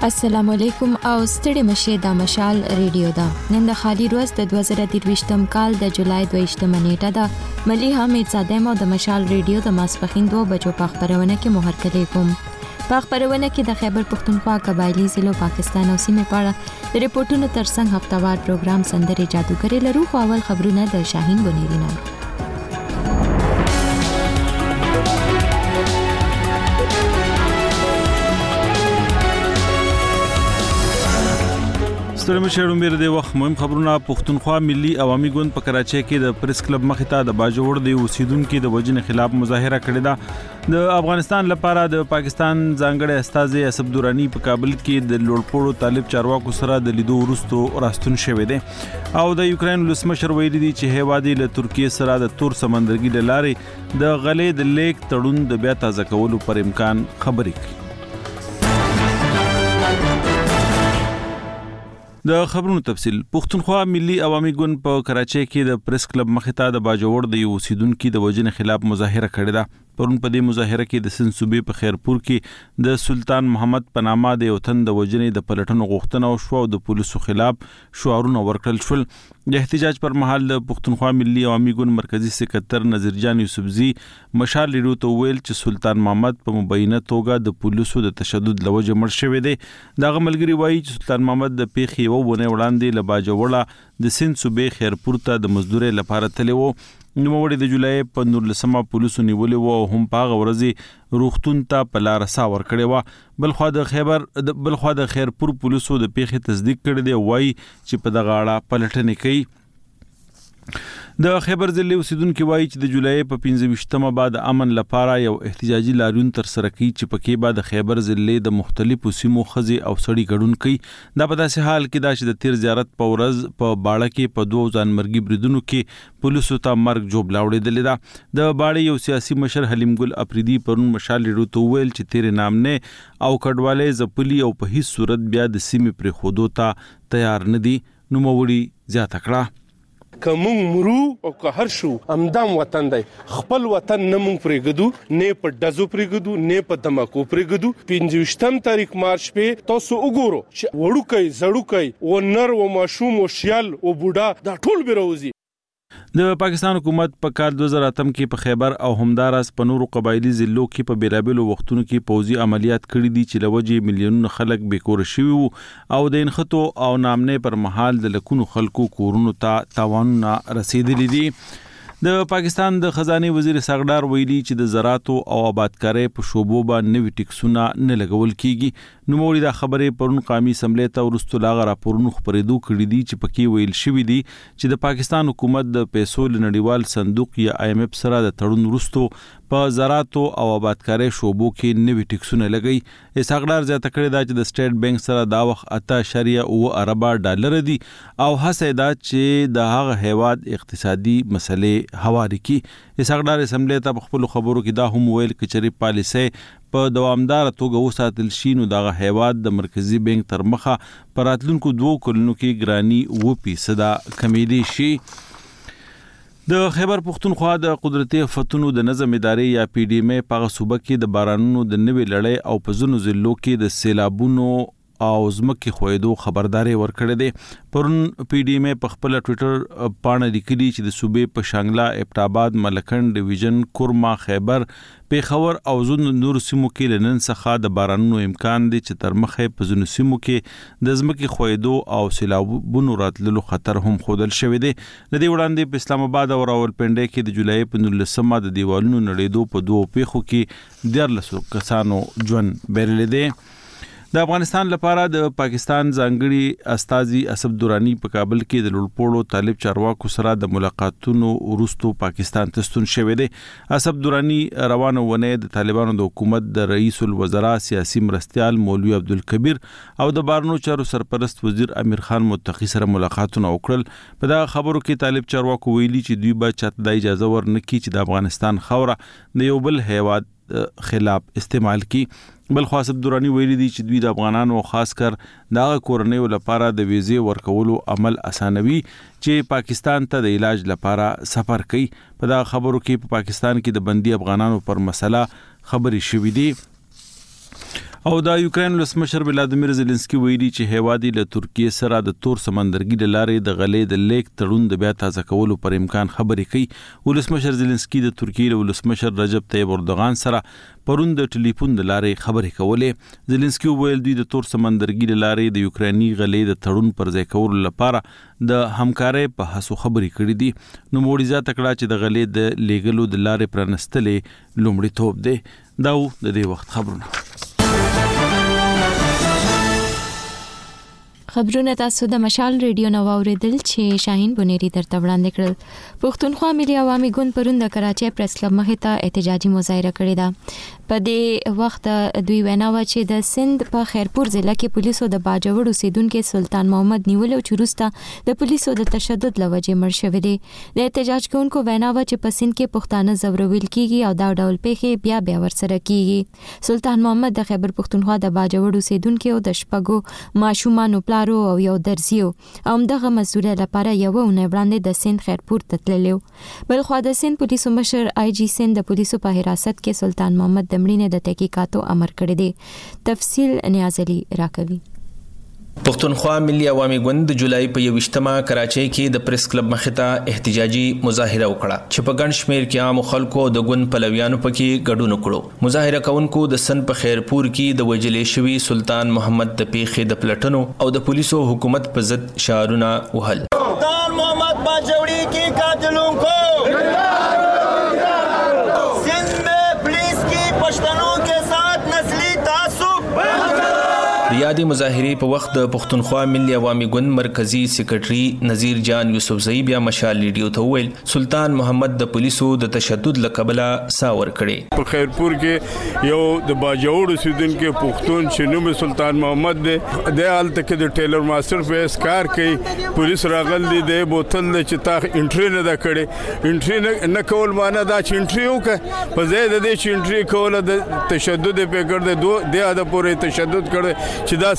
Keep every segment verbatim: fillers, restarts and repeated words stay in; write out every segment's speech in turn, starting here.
السلام علیکم او ستړي مشه د مشال ریډیو دا نن د خالي روز د دوه زره درویشتم کال د جولای دویشتم نیټه ده ملي حمید زاده مو د مشال ریډیو د ماسپخین دوه بجو په خبرونه کې مهر کړی کوم په خبرونه کې د خیبر پختونخوا قبایلی ضلع پاکستان او سیمه په اړه د ریپورتونو ترڅنګ هفتوار پروګرام سندري جادوګری لرو خو اول خبرونه د شاهین بنيرینه ستړي مشرون بیر د وخت مهم خبرونه پښتونخوا ملي عوامي ګوند په کراچۍ کې د پریس کلب مخې ته د باجوړ د اوسیدونکو د وجنې خلاف مظاهره کړې ده د افغانستان لپاره د پاکستان ځانګړي استازي اسب دورانی په کابل کې د لوړپوړو طالب چارواکو سره د لیدو وروستو راستون شوی دی او د یوکرين ولسمشر ویلي دی چې هیواد له ترکیه سره د تور سمندرګي له لارې د غلې د لیک تړون د بیا تازه کولو پر امکان خبرې کوي. د خبرونو تفصيل پښتونخوا ملي عوامي ګوند په کراچۍ کې د پریس کلب مخې ته د باجوړ د اوسیدونکو د وجنې خلاف مظاهره کړې ده. پرون په دې مظاهره کې د سند صوبې په خیرپور کې د سلطان محمد پنامه د یو تن د وجنې د پلټنو غوښتنه وشوه او د پولیسو خلاف شعارونه ورکړل شول. د احتجاج پر مهال د پښتونخوا ملي عوامي ګوند مرکزی سکرټر نذیر جان یوسفزي مشال لیدو ته ویل چې سلطان محمد په مبینه توګه د پولیسو د تشدد لوجه مړ شوی دی. دغه ملګری وایي چې سلطان محمد د پیښې یو ونه وړاندې له باجوړه د سند صوبې خیرپور ته د مزدوري لپاره تللی و. نوموړي د جولای په نورلسمه پولیسو نیولې و او هم په هغه ورځ روغتون ته په لار ساور کړی و. بلخوا د خیبر بلخوا د خیرپور پولیسو د پیښې تصدیق کړی دی وایي چې په دغه اړه پلټنې کوي. د خیبر ضلع اوسیدونکو وایي چې د جولای په پنځه ویشتمه بعد امن لپاره یو احتجاجي لاریون تر سره کوي چې پکې بعد خیبر ضلع د مختلفو سیمو خزي او سړی ګډون کوي. دا په داسې حال کې دا چې د تیر زیارت په ورځ په باړه کې په دوه ځانمرګي بریدونو کې پولیسو ته مرګ جوړ لاوړېدل ده. د باړې یو سیاسي مشر حلیم ګل افریدي پرون مشال لیدو ته ویل چې تیر نامنه او کډواله زپلی او په هیڅ صورت بیا د سیمې پر خودو ته تیار نه دي. نوموړي زیاته کړه که مونږ مرو او که هر شو امدام وطن دی خپل وطن نه مونږ پرېږدو نه په ډزو پرېږدو نه په دماکو پرېږدو. پنځه ویشتم تاریخ مارچ په تاسو وګورو چې وړوکی زړوکی و نر و ماشوم و شیال و بوډا دا ټول بیروزي. د پاکستان حکومت په کال دوه زره اتم کې په خیبر او همدارس په نورو قبایلی ضلعو کې په بیرابلو وختونو کې پوځي عملیات کړي دي چې لوجې میلیونونو خلک بیکور شوي وو او د انخطو او نامنه پر مهال د لکونو خلکو کورونو ته تاوانونه رسیدلي دي. د پاکستان د خزانه وزیر ساغډار ویلي چې د زراعت او آبادکارۍ په شوبو باندې نوې ټیکسونه نه لګول کیږي. نوموړي دا خبره پرون قومي اسمبلی ته ورستو لاغه راپورونو خبرېدو کړي دي چې پکې ویل شوی دی چې د پاکستان حکومت د پیسو لنډیوال صندوق یا آی ایم ایف سره د تړون ورستو په زراعت او آبادکارۍ شوبو کې نوې ټیکسونه لګي. ساغډار زیاته کړی دا چې د سټیټ بانک سره دا وخت اته اشاریه اوه اربه ډالر دي او هڅه دا چې د هغه هیواد اقتصادي مسلې حواله کی. ساغډار اسمبلی ته په خپل خبرو کې دا هم ویل چې چری پالیسي په دوامدار توګه وساتل شي نو دغه هیواد د مرکزی بانک تر مخه پر راتلونکو دوه کلونو کې ګرانی و فیصد کمیدي شي. د خیبر پختونخوا د قدرتي فتونو د نظم ادارې یا پی ډی ایم په صوبه کې د بارانونو د نوې لړۍ او په ځینو ضلعو کې د سیلابونو او زمکه خویدو خبرداري ورکړه دي. پرون پی ډی ایم په خپل ټوئیټر باندې لیکلي چې د صوبې په شانګلا ابټاباد ملکند ډیویژن کورما خیبر پیښور او ځینو نور سیمو کې لنن څخه د بارانونو امکان دی چې تر مخه په ځینو سیمو کې د زمکه خویدو او سیلابونو راتللو خطر هم خودل شوی دی. د دې وړاندې په اسلام آباد او راولپنډي کې د جولای په نولسمه د دیوالونو نړیدو په دوه پیښو کې دیارلس کسانو ژوند بیرل دي. د افغانستان لپاره د پاکستان ځانګړي استازي اسب دورانی په کابل کې د لوړپوړو طالب چارواکو سره د ملاقاتونو وروستو پاکستان ته ستون شوی دی. اسب دورانی روانه ونه د طالبانو د حکومت د رئیس الوزرا سیاسي مرستيال مولوی عبدالکبیر او د بارنو چارو سرپرست وزیر امیر خان متقی سره ملاقاتونه وکړل. په دا خبرو کې طالب چارواکو ویلي چې دوی به چاته د اجازه ورنکړي چې د افغانستان خوره د یو بل هیواد خلاف استعمال کی. بل خاصب دورانی ویلي دي چې دوی د افغانانو خاص کر د کورنیو لپاره د ویزې ورکولو عمل اسانوي چې پاکستان ته د علاج لپاره سفر کوي. په دا خبرو کې په پاکستان کې د بندي افغانانو پر مسله خبري شوې دي. او د یوکرين ولسمشر ولادیمیر زيلنسکي ویلي چې هیواد له ترکیه سره د تور سمندرګي د لارې د غلې د لیک تړون د بیا تازه کولو پر امکان خبرې کوي. ولسمشر زيلنسکي د ترکیه ولسمشر رجب طيب اردوغان سره پرون د ټلیفون د لارې خبرې کولې. زيلنسکي ویل دوی د تور سمندرګي د لارې د یوکراني غلې د تړون پر ځای کولو لپاره د همکارۍ په هڅو خبرې کړې دي. نو موړیزه تکړه چې د غلې د لیګلو د لارې پرانستلې لومړی توپ دی. دا د دې وخت خبرونه. خبرونه تاسو د مشال ریډیو نو اوریدل چې شاهین بنيري درته وړاندې کړل. پښتونخوا ملي عوامي ګوند پرون د کراچۍ پریس کلب مخې ته احتجاجي مظاهره کړې ده. په دې وخت دوی وینا و چې د سند په خیرپور ضلع کې پولیسو د باجوړ اوسیدونکو سلطان محمد نیول او چروستا د پولیسو د تشدد لوجې مړ شوی دی. د احتجاج کوونکو وینا و چې په سند کې پښتانه زورول کیږي او دا ډول پیښې بیا بیا ورسره کیږي. سلطان محمد د خیبر پښتونخوا د باجوړ اوسیدونکو د شپږو ماشومانو او یو درزیو او دغه مسؤلیت لپاره یو ونه وړاندې د سند خیرپور ته تللیو. بل خو د سند پولیسو مشر آی جی سند د پولیسو په حراست کې سلطان محمد دمړینه د تحقیقاتو امر کړی دی. تفصیل نیاز علي راکوي. پښتونخوا ملي عوامي ګوند د جولای په یوشتمه کراچۍ کې د پریس کلب مخې ته احتجاجي مظاهره وکړه چې په ګڼ شمېر کې عام خلکو د ګوند پلویانو پکې ګډون وکړو. مظاهره کوونکو د سن په خیرپور کې د وجلې شوی سلطان محمد د پیښې د پلټنو او د پولیسو حکومت په ضد شعارونه وهل. سلطان محمد باجوړي کی قاتلوں کو سندھ میں پولیس کی پشتنوں کے ساتھ نسلی تعصب. د یادې مظاهرې په وخت د پښتونخوا ملي عوامي ګوند مرکزی سیکریټري نذیر جان یوسفزئی بیا مشال ریډیو ته ویل سلطان محمد د پولیسو د تشدد لقبله ساور کړي. په خیرپور کې یو د باجوړ اوسیدونکو پښتون چې نوم سلطان محمد دی د حالت کې د ټیلر ماستر په اسکار کې پولیس راغل دي د بوتل چې تا انټری نه دا کړي انټری نه کول معنی دا چې انټری وکړه په ځای د دې چې انټری کوله د تشدد په ګرځي دوه د اده پورې تشدد کړي چې دا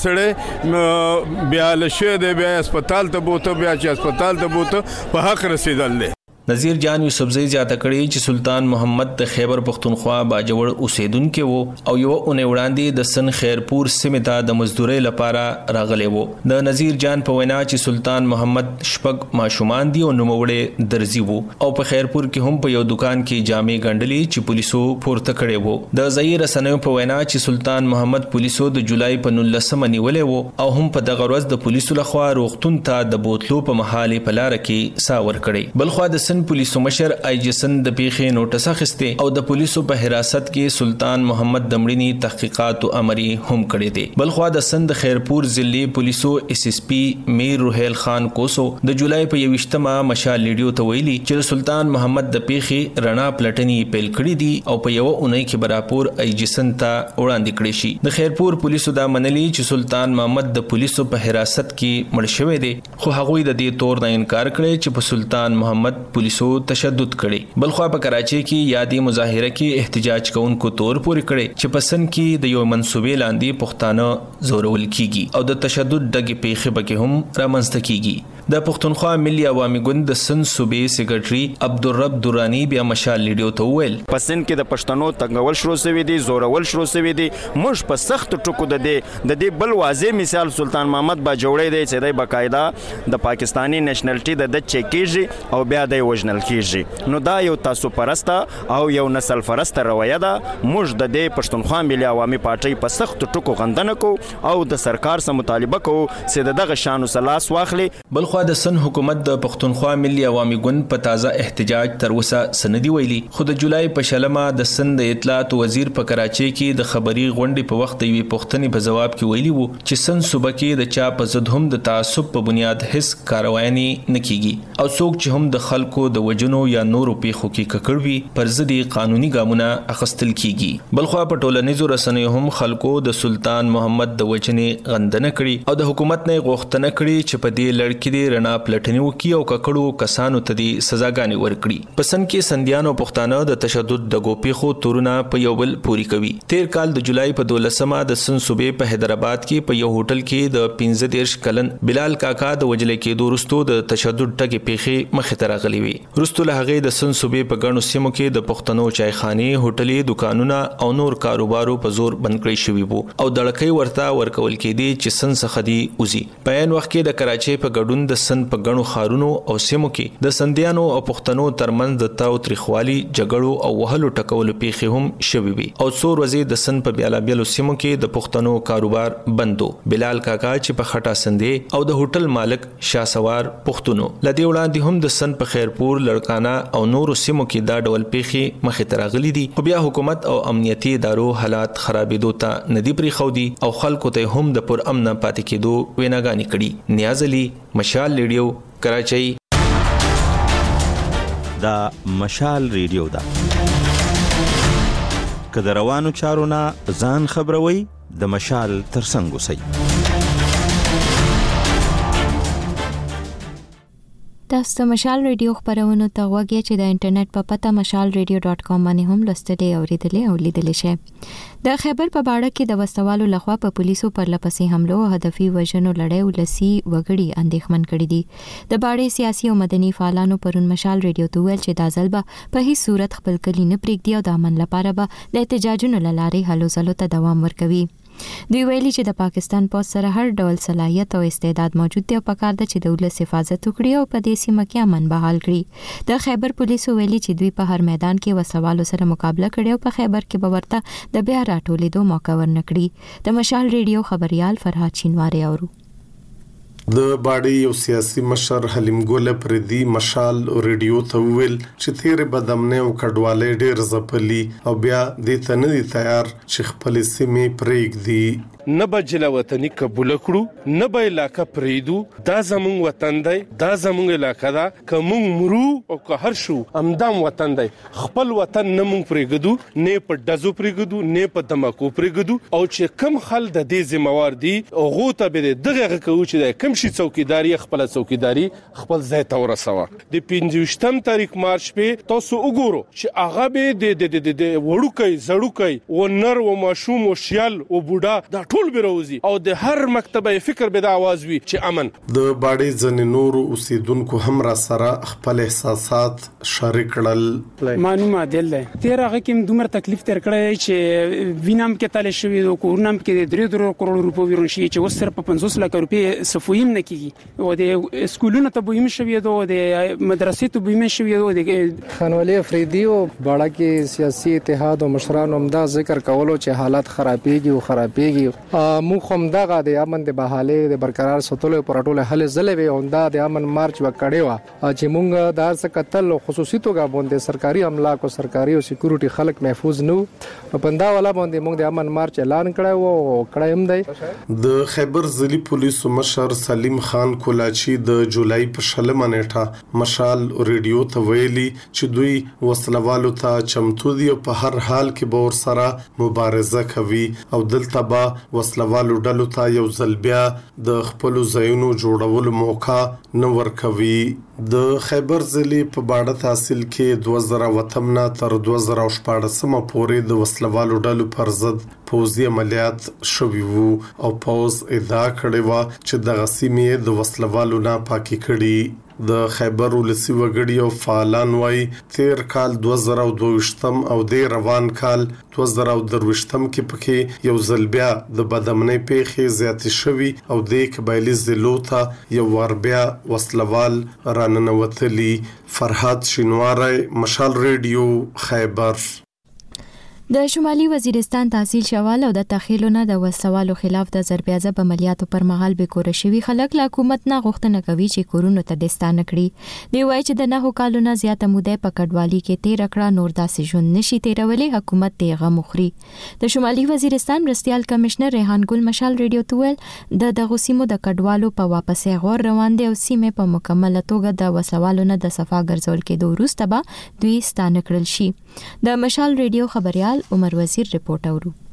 سړی بیا لشه دی بیا هسپتال ته بوته بیا چې هسپتال ته بوته په حق رسیدل دی. نذیر جان یوسفزئی زیاته کړي چې سلطان محمد د خیبر پښتونخوا باجوړ اوسیدونکو وو او یو اونې وړاندې د سن خیرپور سیمه ته د مزدوري لپاره راغلی وو. د نذیر جان په وینا چې سلطان محمد شپږ ماشومان دي او نوموړی درزی وو او په خیرپور کې هم په یو دکان کې جامې ګنډلې چې پولیسو پورته کړي وو. د ځای رسنیو په وینا چې سلطان محمد پولیسو د جولای په نولسمه نیولې وو او هم په دغه ورځ د پولیسو لخوا روغتون ته د بوتلو په محاله په لار کې ساور کړي. بل خو د پولیسو مشر آی جی سن د پیښې نوټس اخیسته او د پولیسو په حراست کې سلطان محمد دمړینی تحقیقات او امری هم کړی دی. بلخوا د سند خیرپور ضلع پولیسو اس اس پی میر روحیل خان کوسو د جولای په یوشتمه مشال ریډیو ته ویلي چې سلطان محمد د پیښې رڼا پلټنې پیل کړې دي او په یو اونۍ کې براپور آی جی سن ته وړاندې کړی شي. د خیرپور پولیسو دا منلي چې سلطان محمد د پولیسو په حراست کې مړ شوی دی خو هغوی د دې تور نه انکار کړی چې په سلطان محمد پولیسو تشدد کړي. بلخوا په کراچۍ کې یادي مظاهره کې احتجاج کوونکو تور پورې کړي چې په سن کې د یو منسوبې لاندې پښتانه زورول کیږي او د تشدد دغه پیښې بکه هم رامنځته کیږي. د پښتونخوا ملي عوامي ګوند د سن صوبې سیکریټري عبدالرب دورانی بیا مشال لیډیو ته ویل په سن کې د پښتنو تنګول شروع شوی دي زورول شروع شوی دي موږ په سخت ټکو د دې د دې بل واضح مثال سلطان محمد باجوړی دی چې د باقاعده د پاکستانی نېشنلټي د د چکیږي او بیا د وژنل کیږي. نو دا یو تاسو پرسته او یو نسل فرسته رویه ده. موږ د دې پښتونخوا ملي عوامي پارټي په سخت ټکو غندنه کو او د سرکار سره مطالبه کو چې دغه شانو سلاس واخلي. بل خو د سن حکومت د پښتونخوا ملي عوامي ګوند په تازه احتجاج تر اوسه سندي ویلي. خو د جولای په شلمه د سن د اطلاعات وزیر په کراچۍ کې د خبري غونډې په وخت یوې پوښتنې په جواب کې ویلي وو چې سن صوبه کې د چا په ضد هم د تعصب په بنیاد هیڅ کاروایی نه کیږي او څوک چې هم د خلکو د وجنو یا نورو پیښو کې ککړوي پر ضد قانوني ګامونه اخیستل کیږي. بلخو په ټولنیزو رسنیو هم خلکو د سلطان محمد د وجنې غندنه کړي او د حکومت نه غوښتنه کړي چې په دې لړ کې کې رڼا پلټنی وکي او ککړو کسانو ته دي سزاګانې ورکړي. پسند کې سندیانو پښتانه د تشدد د ګوپیخو تورونه په یو بل پوری کوي. تیر کال د جولای په دولسمه د سن صوبې په حیدرآباد کې په یو هوټل کې د پنځه دیرش کلن بلال کاکا د وجلې کې دورستو د تشدد ټکي پیخي مخې ته راغلي وي. رستو له هغه د سن صوبې په ګڼو سیمو کې د پښتنو چایخانه، هوټلې، دکانونه او نور کاروبارو په زور بند کړی شوی وو او دړکې ورته ورکول کېدي چې سن څخه دی اوزي. په عین وخت کې د کراچۍ په ګډون د سن په ګڼو خارونو او سیمو کې د سندیانو او پښتنو ترمنځ د تاو تریخوالي، جګړو او وهلو ټکولو پیخي هم شوی وي او څو ورځې د سن په بیلابیلو سیمو کې د پښتنو کاروبار بندو. بلال کاکا چې په خټه سندې او د هوټل مالک شاسوار پښتنو لدی وړاندې هم د سن په خیرپور، لړکانه او نورو سیمو کې دا ډول پیخي مخې ته راغلي دي. خو بیا حکومت او امنیتي ادارو حالات خرابېدو ته ندی پرې خودي او خلکو ته هم د پر امن پاتې کېدو ویناګانې کړي. نیاز علي، مشال ریډیو، کراچۍ. دا مشال ریډیو دا که د روانو چارو نه ځان خبروي د مشال ترڅنګ اوسئ. تاسو ته مشال ریډیو خبرونه ته وګورئ چې د انټرنیټ په پته مشال ریډیو ډاټ کام باندې هم لوستلې او ریډلې او لیدلې شي. د خیبر په باړه کې د وسوالو لخوا په پولیسو پر لپسې حملو او هدفي وژنو لړۍ ولسی وګړي اندېښمن کړي دي. د باړې سیاسي او مدني فعالانو پرون مشال ریډیو ته ویل چې دا ځل به په هیڅ صورت خپل کلی نه پرېږدي او د امن لپاره به د احتجاجونو لارې هلو ځلو ته دوام ورکوي. دوی ویلي چې د پاکستان پولیس سره هر ډول صلاحیت او استعداد موجود دی او پکار ده چې د ولس حفاظت وکړي او په دې سیمه کې امن بحال کړي. د خیبر پولیسو ویلي چې دوی په هر میدان کې وسوالو سره مقابله کړې او په خیبر کې به ورته د بیا راټولېدو موقع ورنکړي. د مشال ریډیو خبريال فرهاد شینواری اورو. د باډي یو سیاسي مشر حلیم ګل پردي مشال ریډیو ته ویل چې تیر بدامنه او کډواله ډېر زپلي او بیا د تنه تیار چې خپل سیمه پرېږدي. نه بجله وطني قبول کړو، نه به علاقه پریدو. دا زمون وطن دی، دا زمون علاقه ده. کوم مرو او که هر شو امدام وطن دی. خپل وطن نه مونږ پرېږدو، نه په دزو پرېږدو، نه په دماکو پرېږدو. او چې کم خل د دې ذمہوار دي هغه ته به دغه کوي چې کم شي څوکیداری خپل څوکیداری خپل ځای ته ورسوه. د پنځویشتم تاریخ مارچ په تاسو وګورو چې هغه به د د د وړوکي زړوکي و نر و ماشوم او شیال او بوډا دا ټول بیروزي او د هر مکتبه فکر به د आवाज وي چې امن. د باډي ځنې نور اوسیدونکو هم را سره خپل احساسات شریک کړل. معلومه دل ده تیر هغه کې دومره تکلیف تر کړی چې وینم کې تل شوی د کورنم کې درې درې کروڑ روپو ورون شي چې وسره په پنځوس لک روپې صفویم نه کیږي او د سکولونو ته بویم شوی دو د مدرسې ته بویم شوی دو د خانوالي افریدي او باډا کې سیاسي اتحاد او مشرانو هم دا ذکر کولو چې حالات خرابېږي او خرابېږي. مو کوم دغه د امن د بحالي د برقرار ساتلو پر ټوله حل زلوي او دا د امن مارچ وکړي وا چې مونږ د هر څه قتل او خصوصي توګه باندې سرکاري املاک او سرکاري او سکیورټي خلک محفوظ نو پندا والا باندې مونږ د امن مارچ اعلان کړو او کړه هم دی. د خیبر ضلعي پولیسو مشر سلیم خان کولاچی د جولای په شلمه نیټه مشال ریډیو ته ویلي چې دوی وسلوالو ته چمتو دي او په هر حال کې به ور سره مبارزه کوي او دلته به وسلوالو ډلو ته یو ځل بیا د خپل ځایونو جوړولو موقع نه ورکوي. د خیبر ضلع په باډه تحصیل کې دوه زره وتم نه تر دوه زره شپاړسمه پورې د وسلوالو ډلو پر ضد پوځي عملیات شوي وو او پوز ادعا کړې وه چې دغه سیمې د وسلوالو نه پاکي کړي. د خیبر ولسی وګړي او فعالان وای تیر کال دوه زره دوه او د روان کال دوه زره درویشت کې پکې یو ځل بیا د بدامنۍ پیښې زیاتې شوي او د قبایلی ضلعو ته یو ور بیا وسلوال راننوتلی. فرهاد شینواری، مشال ریډیو، خیبر. د شمالي وزیرستان تحصیل شوال او د تخیلونه د وسوالو خلاف د ضربیازه عملیاتو پر مهال به کور شوی خلک له حکومت نه غوښتنه کوي چې کورونو ته دستانه کړي. دی وایي چې د نه کالونو زیاته موده په کډوالي کې تیر کړه نور داسې ژوند نشي تیرولې حکومت ته غو مخري. د شمالي وزیرستان مرستيال کمشنر ریحان ګل مشال ریډیو تویل د دغه سیمو د کډوالو په واپسې غور روان دي او سیمه په مکمله توګه د وسوالو نه د صفا ګرځول کېدو وروسته به دوی ستانه کړل شي. د مشال ریډیو خبريال عمر وزیر رپورټ اورو.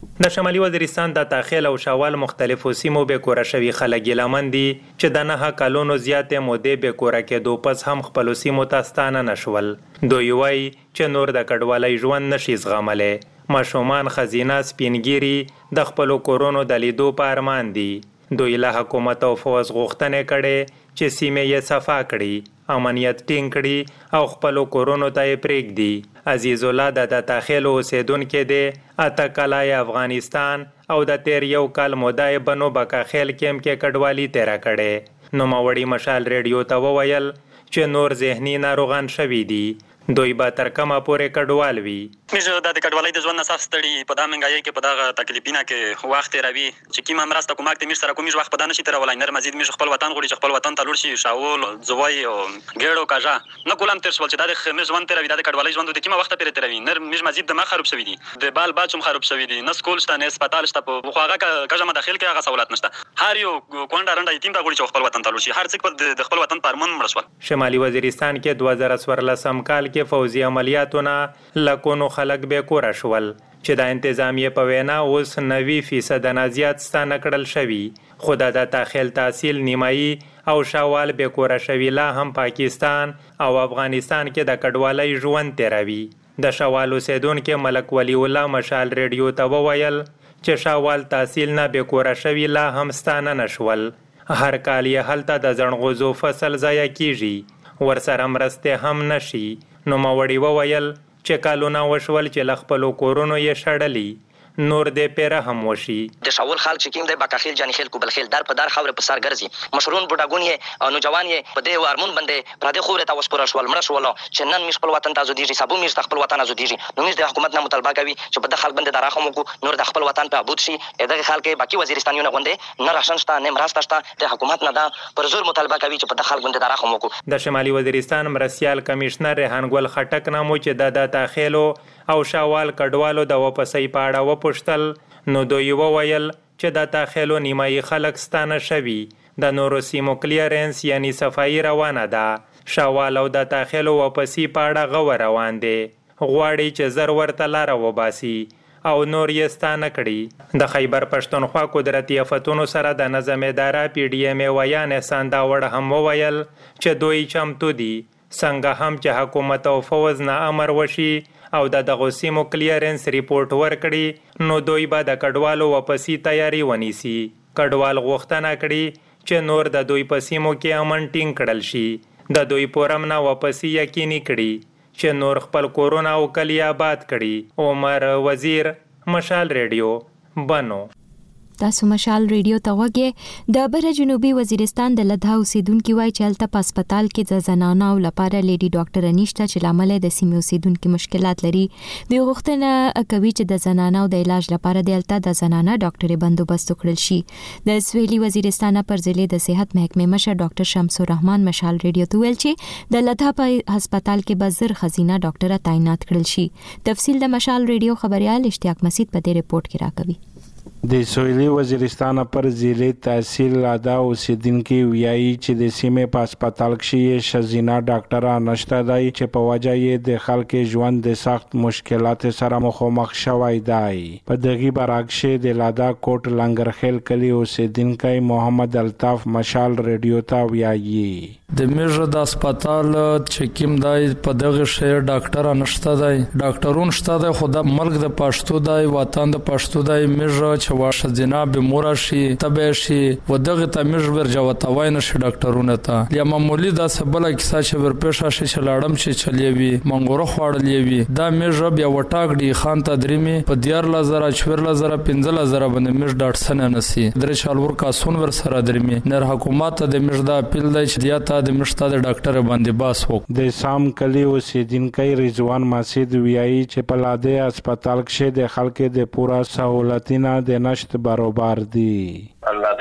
د شمالي وزیرستان د تاخیل او شوال مختلفو سیمو به کور شوی خلک ګیلمن دي چې د نه کلونو زیاتې مودې به کور کېدو پس هم خپل سیمو ته ستانه نشول. دوی وایي چې نور د کډوالۍ ژوند نشي زغملی. ماشومان خزینه سپینګیري د خپلو کورونو د لیدو په ارمان دي. دوی له حکومت او فوز غوښتنې کړي چې سیمې یې صفا کړي، امنیت ټینګ کړي او خپلو کورونو ته یې پرېږدي. عزیز الله د تاخیل اوسیدونکی دی. اته کلای افغانستان او د تیر یو کال مودای بنو بکاخیل کېم کې کډوالی تیرا کړي. نوموړي مشال ریډیو ته وویل چې نور ذهني ناروغان شوي دي. دوی به تر کومه پورې کډوال وي. موږ د کډوالۍ د ژوند نه صاف ستړي په دا منګایي کې په دغه تکلیفینه کې وخت تیروي چې کیمه مرسته کومک ته موږ سره کوم وخت په دا نشي تیرولی. نر مزید موږ خپل وطن غواړي چې خپل وطن ته لوړ شي. شاول زوی او ګېړو کاژه نه کولم تیر شول چې دا د موږ ژوند تیروي. دا د کډوالۍ ژوند د کیمه وخت پرې تیروي. نر موږ مزید د ما خراب شوي دي. د بال باچوم خراب شوي دي. نه سکول شته نه هسپتال شته. په خو هغه کاژه مداخل کې هغه سہولت نشته. هر یو کونډه رنډه یتیم دا غواړي چې خپل وطن ته لوړ شي. هر څوک د خپل وطن په ارمان مړ شول. شمالي وزیرستان کې دوه زره څوارلسم کال کې فوزي عملیاتونه لکونو خلک به کور شول چې د انتظامیه په وینا اوس نوي فیصد نه زیات ستانه کړل شوي. خو د تاخیل تحصیل نیمایي او شوال به کور شوي لا هم پاکستان او افغانستان کې د کډوالۍ ژوند تیروي. د شوال اوسیدونکي ملک ولی الله مشال ریډیو ته وویل چې شوال تحصیل نه به کور شوي لا هم ستانه نشول. هر کال یې هلته د زڼغوزو فصل ضایع کیږي، ورسره مرستې هم نشي. نوموړي وویل چې کالونه وشول چې له خپلو کورونو یې شړلي. نور دې پیره هم وشي. د شاول خلک چې کوم دی بکاخیل جانخیل کوبلخیل در په در خاورې په سر ګرځي. مشرون بوډاګون یې او نوجوان یې په دې ارمون باندې پردې خاورې ته وسپارل شول، مړه شول چې نن موږ خپل وطن ته ازادېږي، سبا موږ خپل وطن ازادېږي. نو موږ د حکومت نه مطالبه کوي چې په دغه خلک باندې د رحم وکړو، نور د خپل وطن په ابود شي. دغه خلک باقي وزیرستانیونه غوندې نه راشن شته نه مرسته شته. د حکومت نه دا پر زور مطالبه کوي چې په دغه خلک باندې د رحم وکړو. د شمالي وزیرستان مرستیال کمشنر ریحان ګل خټک نامو چې د تاخیلو او شوال کډوالو د واپسۍ په اړه وپوښتل، نو دوی وویل چې د تاخیلو نیمایي خلک ستانه شوي. د نورو سیمو کلیرنس یعنی صفایي روانه ده. شوال او د تاخیلو واپسۍ په اړه غور روان دی. غواړي چې زر ورته لاره وباسي او نور یې ستانه کړي. د خیبر پښتونخوا قدرتي آفتونو سره د نظم اداره پی ډي ایم ای ویان احسان داوړ هم وویل چې دوی چمتو دي څنګه هم چې حکومت او فوز نه امر وشي او د دغو سیمو کلیرنس ریپورت ورکړي، نو دوی به د کډوالو واپسۍ تیاری ونیسي. کډوال غوښتنه کړي چې نور د دوی په سیمو کې امن ټینګ کړل شي. د دوی پورم نه واپسۍ یقیني کړي چې نور خپل کورونه او کلی آباد کړي. عمر وزیر، مشال ریډیو، بنو. تاسو مشال ریډیو ته وګورئ. د بره جنوبي وزیرستان د لدها اوسیدونکو وایي چې هلته په هسپتال کې د زنانو لپاره لیډي ډاکټر نشته چې لامل د سیمې اوسیدونکو مشکلات لري. دوی غوښتنه کوي چې د زنانو د علاج لپاره د هلته د زنانه ډاکټر بندوبست وکړل شي. د سویلي وزیرستان پر ضلع د صحت محکمې مشر ډاکټر شمس الرحمن مشال ریډیو ته ویل چې د لدها په هسپتال کې به زر خزینه ډاکټر تعینات کړل شي. تفصیل د مشال ریډیو خبريال اشتیاق مسید په دې ریپورت کې راکوي. د سویلي وزیرستان پر ضلع تحصیل ادا اوسیدونکي ویایي چې د سیمې په هسپتال کې ښځینه ډاکټره نشته دی چې په وجه یې د خلکو ژوند د سخت مشکلات سره مخامخ شوی دی. په دغه برعکس د لادا کوټ لنګرخیل کلی اوسیدونکی محمد الطاف مشال ریډیو ته ویایي د میژه د هسپتال چې کوم دی په دغه شی ډاکټره نشته دی، ډاکټرون شته دی خو د ملک د پښتو دی، وطن د پښتو دی. میژه چې واشه جنا به مور شي تبه شي و دغه تمج ورجا وتاوای نشي ډاکټرونه ته یا معمولی دا سبله کیسه چې ور پېښه شي چې لاړم چې چلیوي منګوره خوړلې وي. دا میژه بیا وټاک دی خان تدریمي په دیار لزر چور لزر پنځل لزر باندې میژ ډاکټر سن نسی درې چالور کا سون ور سره درمي نر حکومت د میژ دا اپیل دی چې دیاته د مشته د ډاکټر باندې باس وک. د سام کلی اوسیدونکي رضوان مسجد ویایي چې په لاده هسپتال کې د خلکو د پورا سہولتونه د نشت برابر دي. الله دا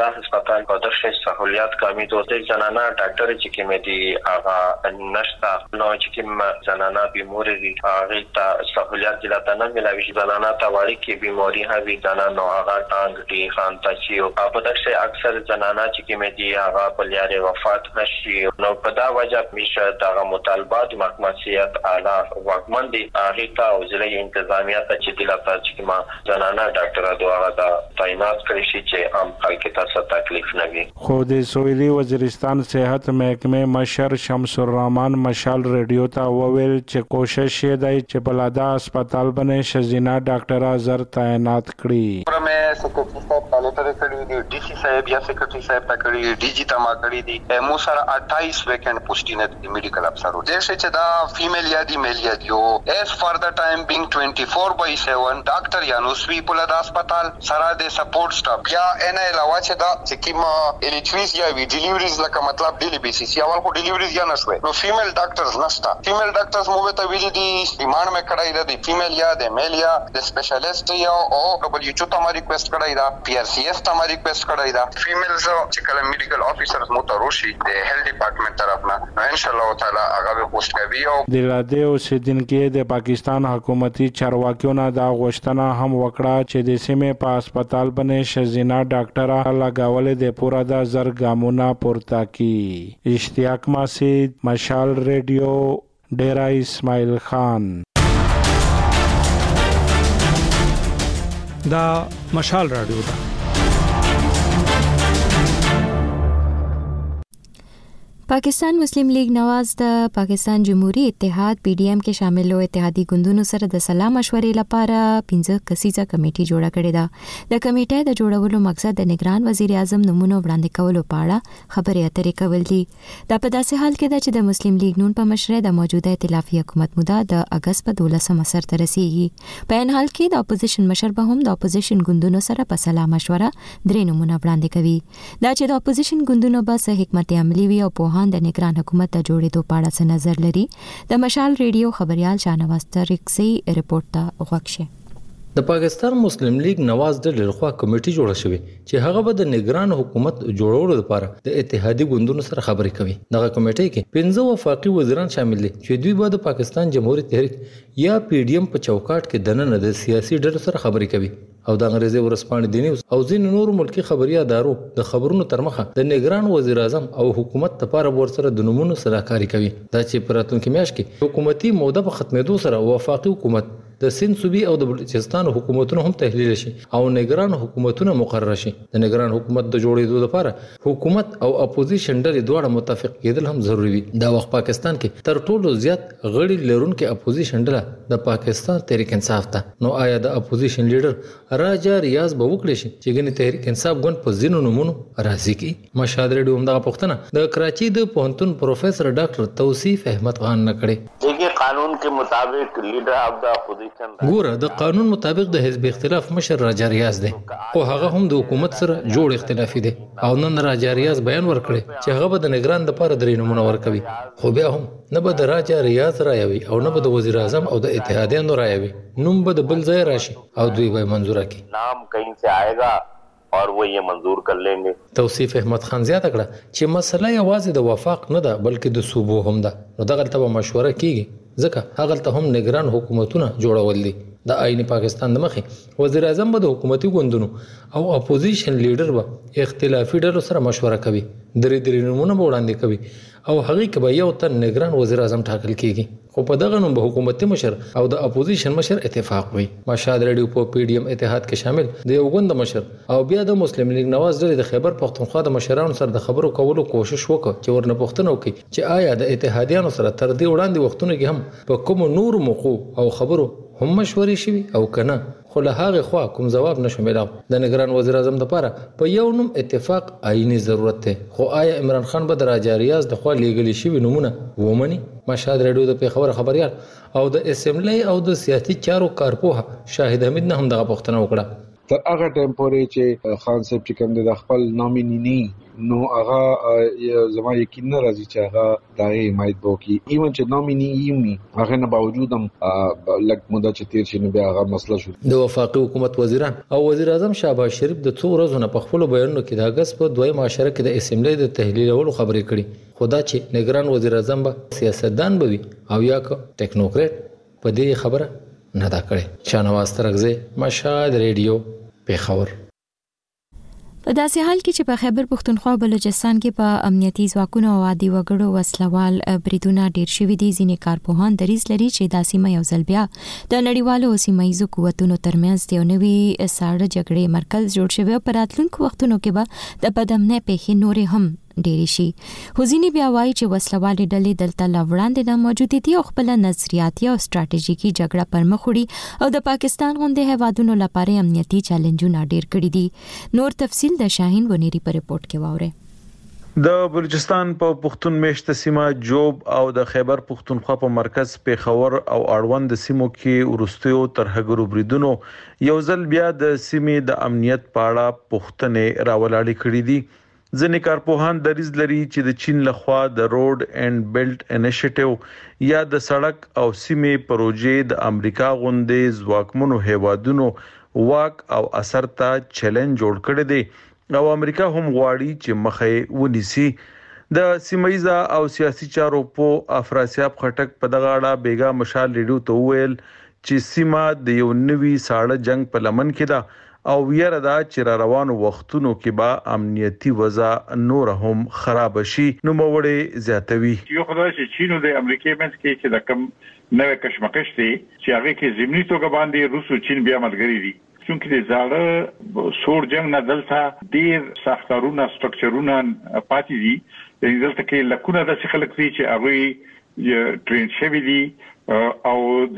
دا هسپتال په دغه سہولیات کمی توته زنانه ډاکټر چې کې دي هغه نشتا نو چې کې زنانه بیمار دي هغه ته سہولیات دلته نه ملوي زنانه ته وړي کې بیماری هوي زنانه نو هغه ټانګ دي خان تاسو په دغه اکثر زنانه چې کې دي هغه په لارې وفات نشي نو په دا وجه میشه دغه مطالبات محکمه سیاست اعلی واکمن دي هغه ته وزیر انتظامیه ته چې دلته چې ما زنانه ډاکټر دغه دا تعینات کړی شي چې عام خلک ته تکلیف نه وي. خو د سویلي وزیرستان صحت محکمه مشر شمس الرحمن مشال ریډیو ته وویل چې کوشش یې دی چې په لادا هسپتال باندې شزینا ډاکټر زر تعینات کړي. پرمه سیکرټری صاحب کالټر کړی دی ډي سی صاحب یا سیکرټری صاحب تا کړی ډي جی تما کړی دی مو سره اٹھائیس ویکنٹ پوسټینه دی میډیکل افسر جیسے چې دا فیمیل یا دی میل یا دیو ایز فار دا ټایم بینګ ټوئنټي فور باي سیون ډاکټر یا نو سوی په لادا هسپتال سره د سپورټ سټاف یا ان علاوه چې دا چې کیما الیټریز یا وی ډیلیوریز لکه مطلب ډیلی بیسیس یا ول کو ډیلیوریز یا نشوي نو فیمیل ډاکټرز نشتا فیمیل ډاکټرز مو ته ویلي دي ډیمانډ مې کړای دی فیمیل یا د میل یا د سپیشلیست یا او ډبلیو ایچ او ته ما ریکوست کړای دا پی آر سی ایس ته ما ریکوست کړای دا فیمیلز چې کله میډیکل افیسرز مو ته روشي د هیلث ډپارټمنټ طرفنا ان شاء الله تعالی هغه به پوسټ کوي او د لاده اوسیدونکو د پاکستان حکومتي چارواکیو نه دا غوښتنه هم وکړه چې د سیمې په هسپتال باندې شزینا ډاکټر لګاولې د پورا د زر ګامونه پورته کی. اشتیاق ماسید مشال ریډیو ډیرا اسماعیل خان. دا مشال رادیو دا پاکستان مسلم لیگ نواز د پاکستان جمهوریت اتحاد پی ډی ایم کې شامل او اتحادی ګوندونو سره د سلا مشورې لپاره پنځه کسیزه کمیټه جوړه کړې ده. د کمیټې د جوړولو مقصد د نگران وزیر اعظم نمونه وړاندې کولو په اړه خبرې اترې کول دي. دا په داسې حال کې ده چې د مسلم لیگ نون په مشرۍ د موجوده ائتلافي حکومت موده د اگست په دولسمه سر ته رسیږي. په ان حال کې د اپوزیشن مشر به هم د اپوزیشن ګوندونو سره په سلا مشوره درې نمونه وړاندې کوي. دا چې د اپوزیشن ګوندونو به څه حکمت عملی وي او په د نگران حکومت ته جوړېدو په اړه څه نظر لري. د مشال ریډیو خبريال شاهنواز ترکسي رپورټ ته غوښشه. د پاکستان مسلم لیگ نواز ډلې لخوا کمیټه جوړه شوې چې هغه به د نگران حکومت جوړولو لپاره د اتحادی ګوندونو سره خبرې کوي. دغه کمیټه کې پنځه وفاقي وزیران شامل دي چې دوی به د پاکستان جمهوریت تحریک یا پی ډی ایم په چوکاټ کې دننه د سیاسي ډلو سره خبرې کوي او د انګریزي ورسپانې د نیوز او ځین نور ملکی خبري ادارو د خبرونو ترمخه د نگران وزیر اعظم او حکومت لپاره ورسره د نمونو سلاکاري کوي. دا چې پراتونکو میاشت کې حکومتي موده په ختمېدو سره وفاقي حکومت د سند صوبي او د بلوچستان حکومتونو هم تحلیل شي او نگران حکومتونه مقرر شي. د نگران حکومت د جوړېدو لپاره حکومت او اپوزیشن ډلې دواړه متفق کېدل هم ضروری وي. دا وخت پاکستان کې تر ټولو زیات غړي لرونکي اپوزیشن ډله د پاکستان تحریک انصاف ته. نو آیا د اپوزیشن لیډر راجا ریاض به وکړي شي چې ګنې تحریک انصاف ګوند په ځینو نمونو راضي کی؟ مشهد ریډیو هم دغه پوښتنه د کراچي د پوهنتون پروفیسر ډاکټر توصیف احمد خان نه کړې. قانون کے مطابق لیڈر آف دا اپوزیشن ګوره د قانون مطابق د حزب اختلاف مشر راجا ریاض دی او هغه هم د حکومت سره جوړ اختلافي دی او نن راجا ریاض بیان ورکړي چې هغه به د نگران د لپاره درې نمونه ورکوي خو بیا هم نه به د راجا ریاض رایوي او نه به د وزیر اعظم او د اتحادیانو رایوي. نوم به د بل ځای راشي او دوی به منظور کړي. نام کہیں سے آئے گا اور وہ یہ منظور کر لیں گے. توصیف احمد خان زیاته کړه چې مسله یوازې د وفاق نه ده بلکې د صوبو هم ده. نو دغه ته مشوره کیږي ځکه هغه ته هم نگران حکومتونه جوړول دي. د آئین پاکستان د مخې وزیر اعظم به د حکومتي ګوندونو او اپوزیشن لیډر به اختلافي ډلو سره مشوره کوي درې درې نمونه به وړاندې کوي او هغه کې به یو تن نگران وزیر اعظم ټاکل کیږي خو په دغه نوم به حکومتي مشر او د اپوزیشن مشر اتفاق وي. مشهد ریډیو په پی ډی ایم اتحاد کې شامل د یو ګوند مشر او بیا د مسلم لیگ نواز ډلې د خیبر پختونخوا د مشرانو سره د خبرو کولو کوشش وکړ چې ورنه پوښتنه وکړي چې آیا د اتحادیانو سره تر دې وړاندې وختونو کې هم په کوم نور موقو او خبرو هم مشورې شوي او کنه خو له هغه خوا کوم جواب نشو میلاو. د نگران وزیر اعظم لپاره په یو نوم اتفاق آئینی ضرورت ده خو آیا عمران خان به د راجا ریاض د خوا لیږلي شوي نمونه ومني؟ مشهد ریډیو د پیښور خبريال او د اسمبلی او د سیاسي چارو کارپوه شاهد حمید نه هم دغه پوښتنه وکړه. تر هغه ټایم پورې چې خان صاحب چې کوم د خپل نامینی نه نو هغه زما یقین نه راځي چې هغه د حمایت وکړي. ایون چې نامینی یمي هغه نه باوجود هم لږ موده چې تیر شي نو بیا هغه مسله شو. د وفاقي حکومت وزیران او وزیر اعظم شهباز شریف د څو ورځې نه په خپل بیانونو کې د اگست په دویم معاشره کې د اسمبلی د تحلیلولو خبرې کړې، خدا چې نگران وزیر اعظم به سیاستدان بوي او یا که ټیکنوکریټ په دې خبره نه دا کړې. شاهنواز ترغزی، مشهد ریډیو، پیښور. په داسې حال کې چې په خیبر پښتونخوا او بلوچستان کې په امنیتي ځواکونو او عادي وګړو وسلوال بریدونه ډیر شوي دي، ځینې کارپوهان دریځ لري چې دا سیمه یو ځل بیا د نړیوالو سیمایي قوتونو ترمنځ د یو نوي ساړه جګړې مرکز جوړ شوی او په راتلونکو وختونو کې به د بدامنۍ پیښې نورې هم ډېری شي. حسینی بیا وایي چې وسلوالې ډلې دلته لا وړاندې د موجودیتي او خپل نظریاتي او ستراتیژیکي جګړه پر مخ وړي او د پاکستان غوندې هیوادونو لپاره امنیتي چیلنجونه ډېر کړي دي. نور تفصیل د شاهین ونيري په رپورت کې واورئ. د بلوچستان په پښتون میشته سیمه جوب او د خیبر پښتونخوا په مرکز پیښور او اړوند سیمو کې ورستیو ترهګرو بریدونو یو ځل بیا د سیمې د امنیت په اړه پوښتنې راولاړې کړې دي. ځینې کارپوهان دریځ لري چې د چین لخوا د روډ اینډ بیلټ انیشیټیو یا د سړک او سیمې پروژې د امریکا غوندې ځواکمنو هیوادونو واک او اثر ته چیلنج جوړ کړی دی او امریکا هم غواړي چې مخه ونیسي. د سیمایي او سیاسي چارو په افراسیاب خټک په دغه اړه بیګا مشال ریډیو ته ویل چې سیمه د یو نوي ساړه جنگ په لمن کې ده او ویره دا چې را روانو وختونو کې به امنیتي وضع نور هم خراب شي. نو موړې زیاتوي یو خدای چې چین او د امریکا منځ کې چې د کم نوې کشمکش دي چې هغه کې زمینی توګه باندې روس او چین بیا ملګری دي، چونکه د زاړه سور جنگ نه دلته ډیر ساختارونه سټرکچرونه پاتې دي. دلته کې لکونه د خلک دي چې هغه ټرین شوی دي او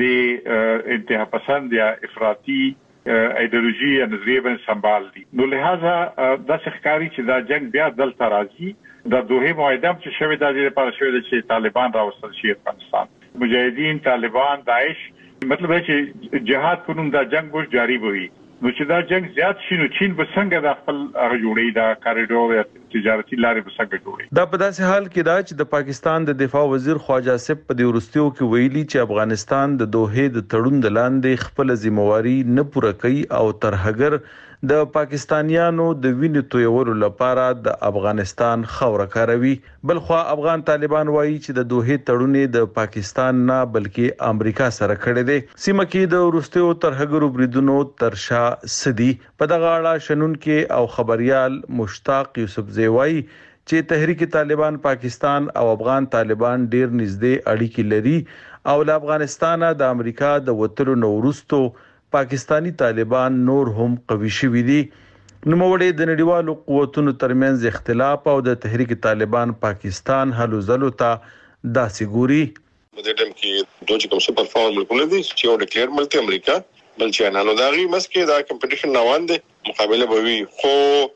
د انتها پسند یا افراطي ایدئولوژي یا نظریه باندې سمبال دي. نو لہذا د ښکاری چې دا جنگ بیا دلته راځي. د دوه معاهده چې شوی د دې لپاره شوی چې طالبان راوستل شي افغانستان، مجاهدین، طالبان، داعش، مطلب چې جهاد کوم دا جنگ به جاری وي. نو چې دا جنگ زیات شي نو چین به څنګه د خپل جوړې دا کاریډور یا تجارتي لارې به څنګه جوړي. دا په داسې حال کې دا چې د پاکستان د دفاع وزیر خواجه آصف په دې ورستیو کې ویلي چې افغانستان د دوه د تړون د لاندې خپل ذمہواری نه پوره کوي او ترهګر د پاکستانیانو د وینې تویولو لپاره د افغانستان خوره کاروي. بل خو افغان طالبان وایي چې د دوه تړون د پاکستان نه بلکې امریکا سره کړی دی. سیمه کې د ورستیو ترهګرو بریدونو ترشا سدي په دغه اړه شنن کې او خبريال مشتاق یوسف زیوای چې تحریک طالبان پاکستان او افغان طالبان ډیر نږدې اړیکې لري او له افغانستان د امریکا د وټلو نورستو پاکستانی طالبان نور هم قوي شوي دي. نو موړې د نړیوالو قوتونو ترمنځ اختلاف او د تحریک طالبان پاکستان هلو ځلو ته داسې ګوري. په دې ټیم کې دوه کوم سپر پاور ملکونه دي چې یو ډیکلیئر ملک امریکا بل چې نه نو دا غي مسکه دا کمپټیشن روان دي مقابله به وي. خو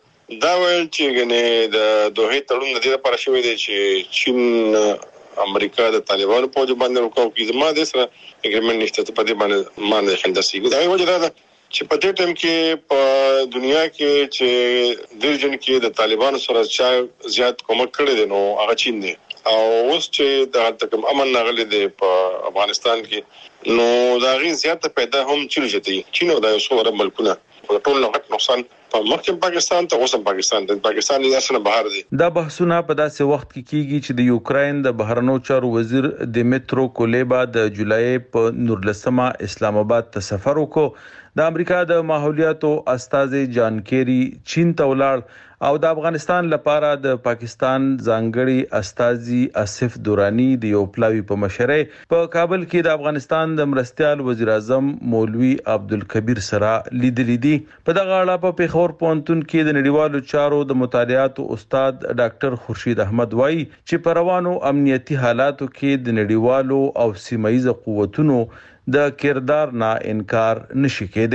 دا ویل چې غنه د دوه تړون د لپاره شوی دی چې چین امریکا د طالبانو په وجه باندې وکاو کې زما د سره اګریمنت نشته په دې باندې باندې خندسي دا وجه دا چې په دې ټیم کې په دنیا کې چې د جن کې د طالبانو سره چا زیات کومک کړی دی نو هغه چین دی او اوس چې د تکم امن نغلي دی په افغانستان کې نو دا غي زیاته پیدا هم چلجتي چین او د یو ملکونه په ټول نوښت نقصان په مخکې پاکستان ته اوس پاکستان د پاکستان د اسنه بهر دي. دا بحثونه په داسې وخت کې کیږي چې د یوکرين د بهرنیو چارو وزیر دیمترو کولیبا د جولای په نورلسمه اسلام آباد ته سفر وکړ. د امریکا د ماحولیاتو استاذ جان کیری چین ته ولاړ او د افغانستان لپاره د پاکستان ځانګړي استاذي آصف دورانی د یو پلاوی په مشره په کابل کې د افغانستان د مرستيال وزیر اعظم مولوي عبدالکبیر سره لیدلې دي. په دغه اړه په پیښور پوهنتون کې د نړیوالو چارو د مطالعاتو استاد ډاکټر خورشید احمد وایي چې په روانو امنیتي حالاتو کې د نړیوالو او سیمایي قوتونو د کردار نه انکار نشي کېدی.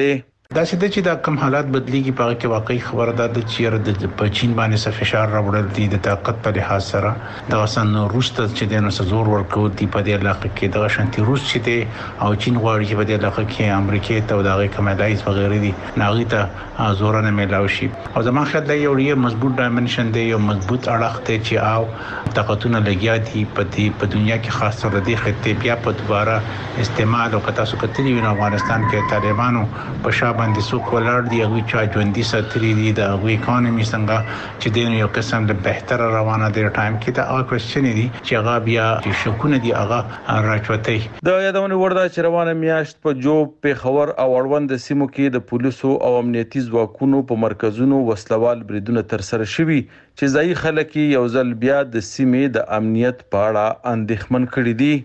دا چې د کم حالات بدلیږي په کې واقعي خبره ده چې د پچین باندې څه فشار راوړل دي د طاقت په لحاظ سره د وسن روس ته چې د نو زور ورکو دی په دې علاقه کې د شانتي روس چې دی او چین غواړي چې په دې علاقه کې امریکا ته او دغه کمالایز وغیرہ دي ناغي ته زور نه ملاوي شي او زموږ خیال دی یو ډیر مضبوط ډایمنشن دی یو مضبوط اړخ دی چې او طاقتونه لګیا دي په دې په دنیا کې خاص تر دې خطې بیا په دوباره استعمال او کتا سو کتلی وین افغانستان کې طالبانو په شابه باندې څوک ولر دي او چې ژوندۍ ساتري دي د اکانومي څنګه چې د یو قسم د بهتر روانه دی ټایم کې دا او کوېسچن دي چې هغه بیا شکونه دي هغه راچوتي د یادونه ورده چې روانه میاشت په جو په خبر او اړوند سیمو کې د پولیسو او امنیتي ځواکونو په مرکزونو وسلوال بریدونه تر سره شوي چې ځای خلک یو ځل بیا د سیمې د امنیت په اړه اندېښمن کړي دي.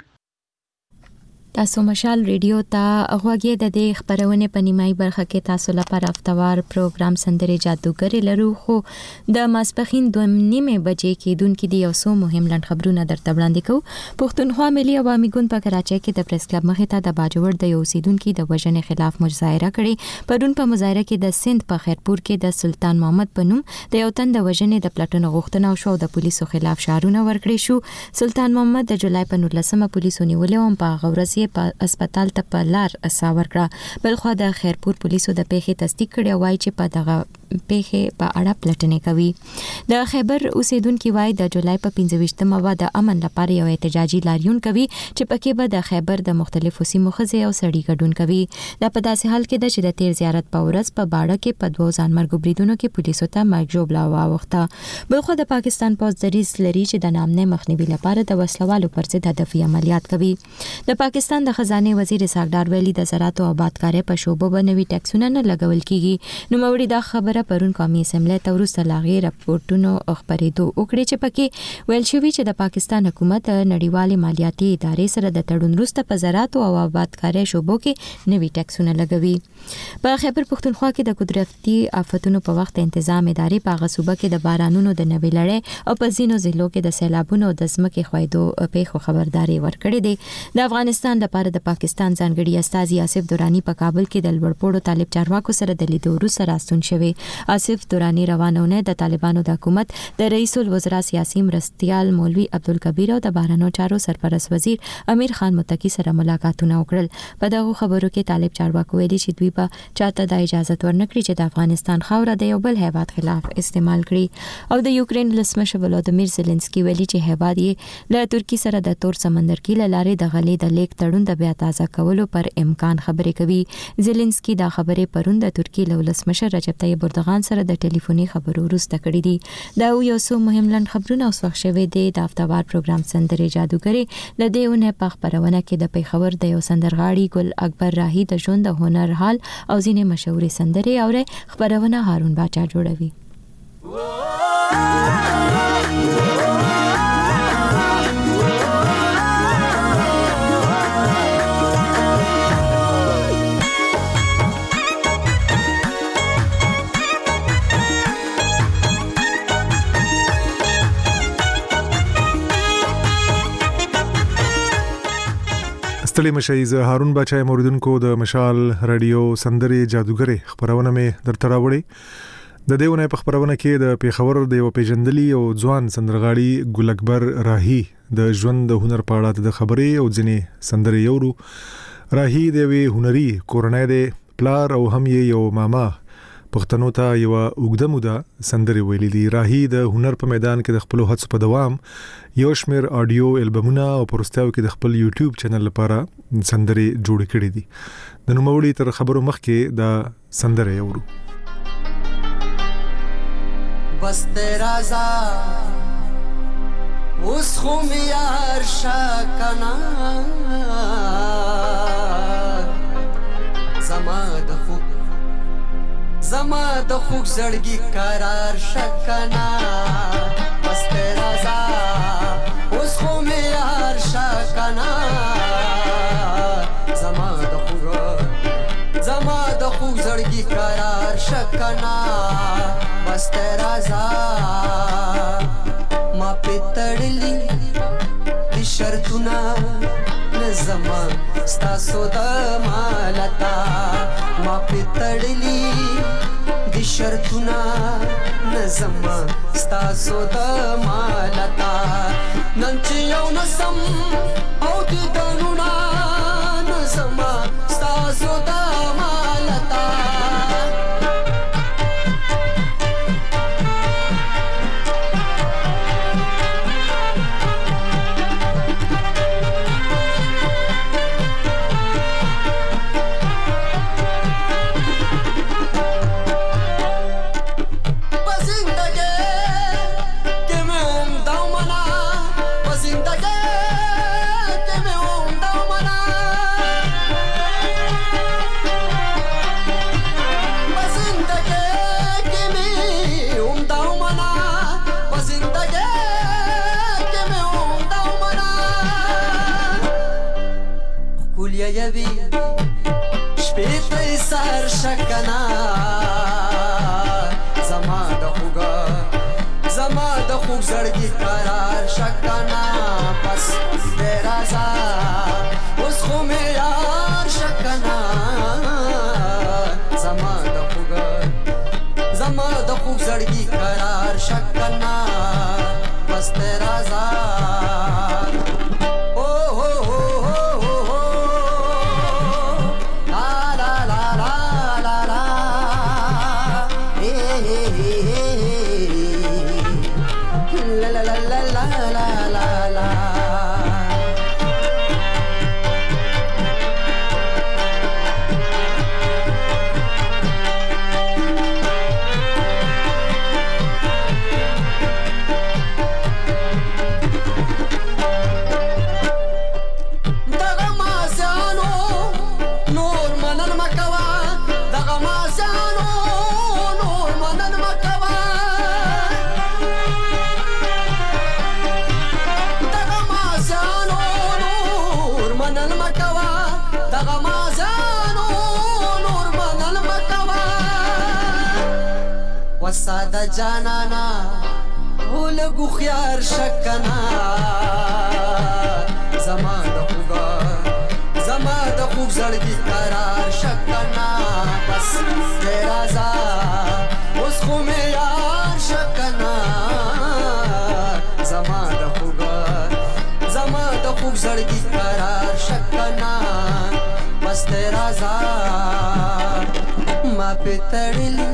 تاسو مشال ریډیو ته غوږی د دې خبرونه په نیمای برخه کې تاسو لپاره افتوار پروګرام سندره جادوګر لرو خو د ماسپخین دوه نیمه بجې کې دونکو د یو څو مهم لند خبرونه درته وړاندې کوو. پښتونخوا ملي عوامي ګوند په کراچۍ کې د پریس کلب مخې ته د باجوړ د یو سیدونکو د وژنې خلاف مظاهره کړې. پرون په مظاهره کې د سند په خیرپور کې د سلطان محمد پنوم د یو تن د وژنې د پلاتونو غوښتنه وشو د پولیسو خلاف شعارونه ورکړي شو. سلطان محمد د جولای په نولسمه پولیسو نیولې هم په غورز په هسپتال ته په لار اساور کړه. بلخو د خیرپور پولیسو د پیښې تصدیق کړي وای چې په دغه پیښې په اړه پلټنې کوي. د خیبر اوسیدونکو وای د جولای په پنځه ویشتمه د امن لپاره یو احتجاجي لاریون کوي چې پکې به د خیبر د مختلفو سیمو خزې او سړي ګډون کوي. دا په داسې حال کې چې د تیر زیارت په ورځ په باړه کې په دوه ځانمرګو بریدونو کې پولیسو ته مرګ ژوبلا واوښته. بلخو د پاکستان پوز دریز لري چې د نامنه مخنیوي لپاره د وسلوالو پر ضد هدفي عملیات کوي. د پاکستان د خزانه وزیر اسحاق ویلي د زراعت او آبادکارۍ په شوبو باندې ټیکسونه نه لګول کیږي. نو موري دا خبره پرون قومي اسمبلی ته ورسته لاغي راپورټونو خبرېدو وکړي چې پکې ویل شوی چې د پاکستان حکومت نړیوالې مالیاتي ادارې سره د تړون وروسته په زراعت او آبادکارۍ شوبو کې نوي ټیکسونه لګوي. په خیبر پښتونخوا کې د قدرتي آفتونو په وخت تنظیم ادارې په غصوبه کې د بارانونو د نوي لړۍ او په زینو ضلعو کې د سیلابونو د ځمکې خویدو په خبرداري ورکړې دي. د افغانستان لپاره د پاکستان ځانګړي استاذ آصف دورانی په کابل کې د لوړپوړو طالب چارواکو سره د لیدو وروسته راستون شوی. آصف دورانی روانونه د طالبانو د حکومت د رئیس الوزرا سیاسي مرستيال مولوي عبدالکبیر او د بهرنیو چارو سرپرست وزیر امیر خان متقی سره ملاقاتونه وکړل. په دغه خبرو کې طالب چارواکو ویلي چې دوی به چاته د اجازه ورنکړي چې د افغانستان خاوره د یو بل هیواد خلاف استعمال کړي. او د یوکرين ولسمشر ولادیمیر زيلنسکي ویلي چې هیواد یې له ترکی سره د تور سمندر کې لارې د غلې د لیک تړون د بیا تازه کولو پر امکان خبرې کوي. زيلنسکي دا خبرې پرون د ترکی له ولسمشر رجب طيب اردوغان سره د ټلیفوني خبرو وروسته کړې دي. دا یو څو مهم لند خبرونه اوس وخت شوي دي د افتوار پروګرام سندره جادوګری لدیونه په خبرونه کې د پیښور د یو سندرغاړي ګل اکبر راهی د ژوند د هنر حال او ځینې مشهوري سندرې او خبرونه هارون باچا جوړوي. ستړي مشي زه هارون بچای موریدونکو د مشال رادیو سندري جادوګری خبرونه مې درته راوړي. د دیونه په خبرونه کې د پیښور د یو پیژندلي او ځوان سندرغاړي ګل اکبر راهی د ژوند د هنر په اړه د خبرې او ځینې سندري یورو. راهی د وی هنري کورنۍ د پلار او هم یو ماما پښتنو ته یو اوږده موده سندري ویلي دي. راهی د هنر په میدان کې د خپل هڅو په دوام یو شمیر آډیو البمونه او پروستاو کې د خپل یوټیوب چینل لپاره سندري جوړ کړي دي. د نوموړي تر خبرو مخکې د سندري یورو. بس تیرا زا اوس خو میار شکنا زما د خوب زما د خوب زړګي قرار شکنا بس تیرا زا اوس خو میار شکنا زما د خوب زما د خوب زړګي قرار شکنا بس تیرا زا ما پتړلی د شرطونه نظما ستاسو د مالتا ما پتړلی د شرطونه نظما ستاسو د مالتا نن چې یو نسم او د دنونه نظما ستاسو د مالتا یوی شپیت سر شکنا زما د خوګه زما د خوګ زړګي قرار شکنا پس دې رازا اوس خو مې یار شکنا زما د خوګه زما د خوګ زړګي قرار شکنا پس دې رازا وساده جانانا ولګو خيار شکنا زما د خوګه زما د خوګ زړګي قرار شکنا بس دې رازا اوس خو مې یار شکنا زما د خوګه زما د خوګ زړګي قرار شکنا بس دې رازا ما پتړلی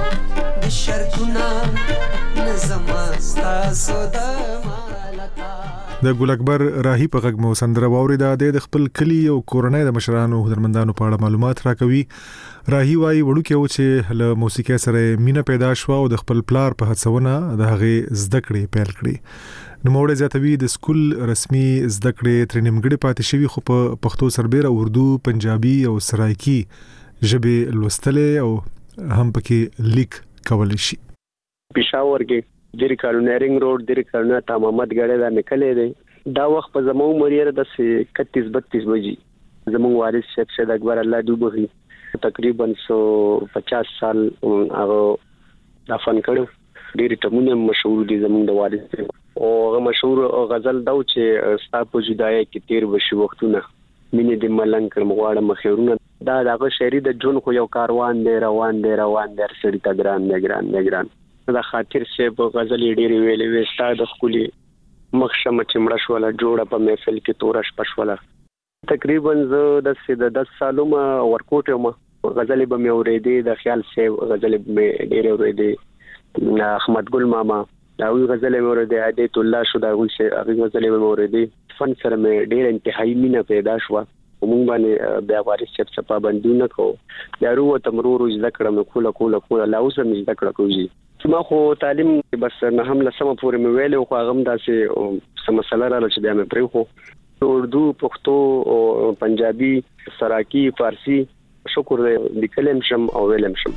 د ګل اکبر راهی په غږ مو سندره واوریده د خپل کلی او کورنۍ د مشرانو هنرمندانو په اړه معلومات راکوي. راهی وايي وړو کې و چې له موسیقي سره مینا پیدا شو او د خپل پلار په هڅونه د هغه زده کړې پیل کړې. نو موږ زیاتوي د سکول رسمي زده کړې تر نیمګړې پاتې شوی خو په پښتو سربېره اردو پنجابي او سرایکی ژبې لوستلې او هم پکې لیک کولی شي. پېښور کې د کارونرینګ روډ د کارونه تمامت غړې دا نکلې دی. دا وخت په زمو مریره د اکتیس بتیس بجې زمو وارث شیخ سید اکبر الله دوبغي تقریبا سو پچاس سال هغه دفن کړو. ډېر ټمونه مشهور دي زمو د وارث او هغه مشهور غزل دا چې ستا په جدای کې تیر وشي وختونه مینه د ملنګ کړم غواړم مخیرونه. دا دغه شهري د جون خو یو کاروان دی روان دی روان دی سړی ته ګران دی ګران دی ګران. دا خاطر شه په غزل ډېری ویلې وستا د خولي مخشمه چمړه شوله جوړه په محفل کې تورش پښوله. تقریبا زه د دس سالو ما ورکوټ یم غزل به مې اورېدې د خیال شه غزل به ډېر اورېدې احمد ګل ماما دا وی غزل مې اورېدې عادت الله شو دا وی شه هغه غزل مې اورېدې فن سره مې ډېر انتهایی مینه پیدا شو. مونږ باندې بیا وارث چې څه پابندي نه کو دا ورو تمرور زده کړم کوله کوله کوله لا اوس مې زده کړم کوجی ما خو تعلیم بس نه هم لسمه پورې مې ویل خو هغه داسې سم مسله راځي چې بیا مې پرې خو اردو پښتو او پنجابي سراکی فارسی شکر دې کلم شم او ویلم شم.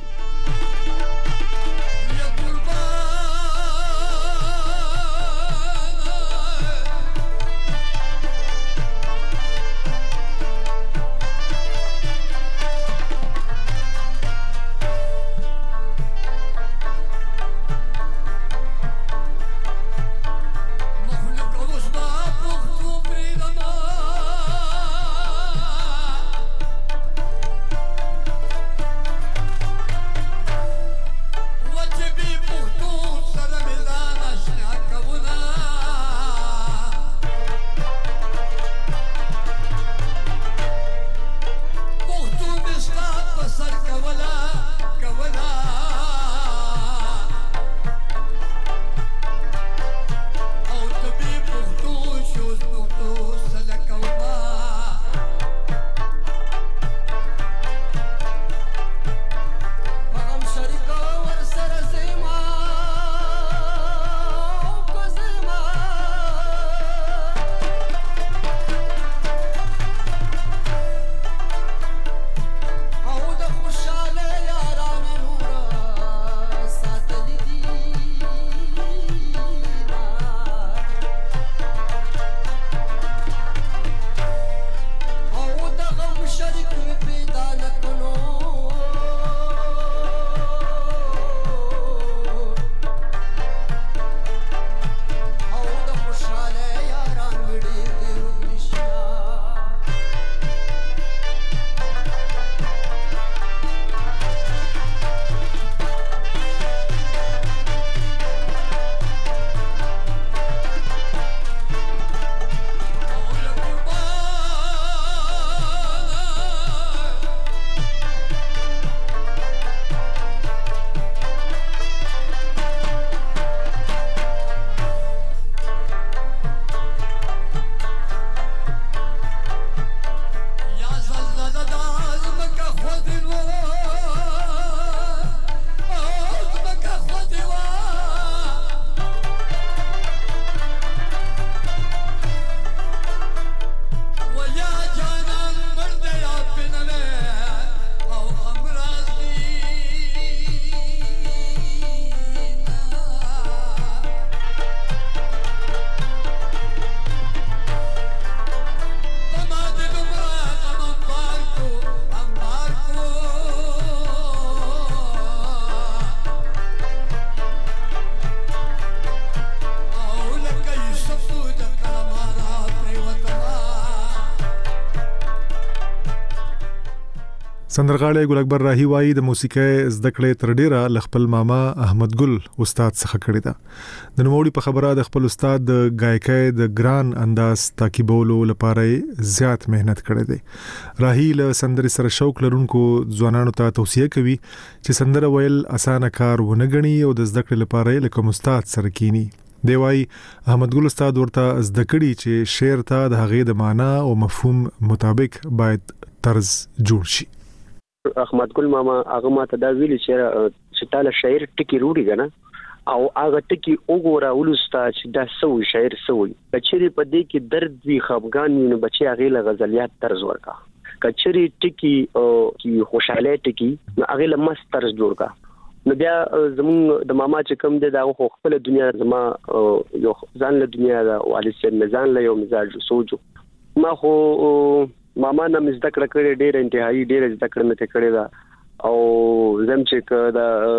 سندرغاړی ګل اکبر راهی وایي د موسیقۍ زده کړې تر ډیره ل خپل ماما احمد ګل استاد څخه کړې ده. د نوموړي په خبره د خپل استاد د گایکۍ د ګران انداز تعقیبولو لپاره زیات مهنت کړی دی. راهی له سندرې سره شوق لرونکو ځوانانو ته توصیه کوي چې سندره ویل اسانه کار ونه ګڼي او د زده کړې لپاره لکه استاد سره کینی. دی وایي احمد ګل استاد ورته زده کړي چې شعر ته د هغې د معنا او مفهوم مطابق باید طرز جوړ شي. احمد ګل ماما هغه ماته دا ویلي چې چې تعالی شاعر ټکی روړي کنه او هغه ټکی وګوره ولستا چې دا سوي شاعر سوي کچري په دې کې درد وی خفګان وي نو بچي هغه له غزلیات طرز ورکا کچري ټکی او کی خوشاله ټکی هغه له مست طرز جوړ کا نو بیا زمون د ماما چې کوم دی دا خو خپل دنیا زما یو ځان له دنیا دا والي سره مزان له یو مزاج سوچو ما خو ماما نه مزده کړ کړې ډېر انتهایی ډېر زده کړم ته کړې دا او زم چې ک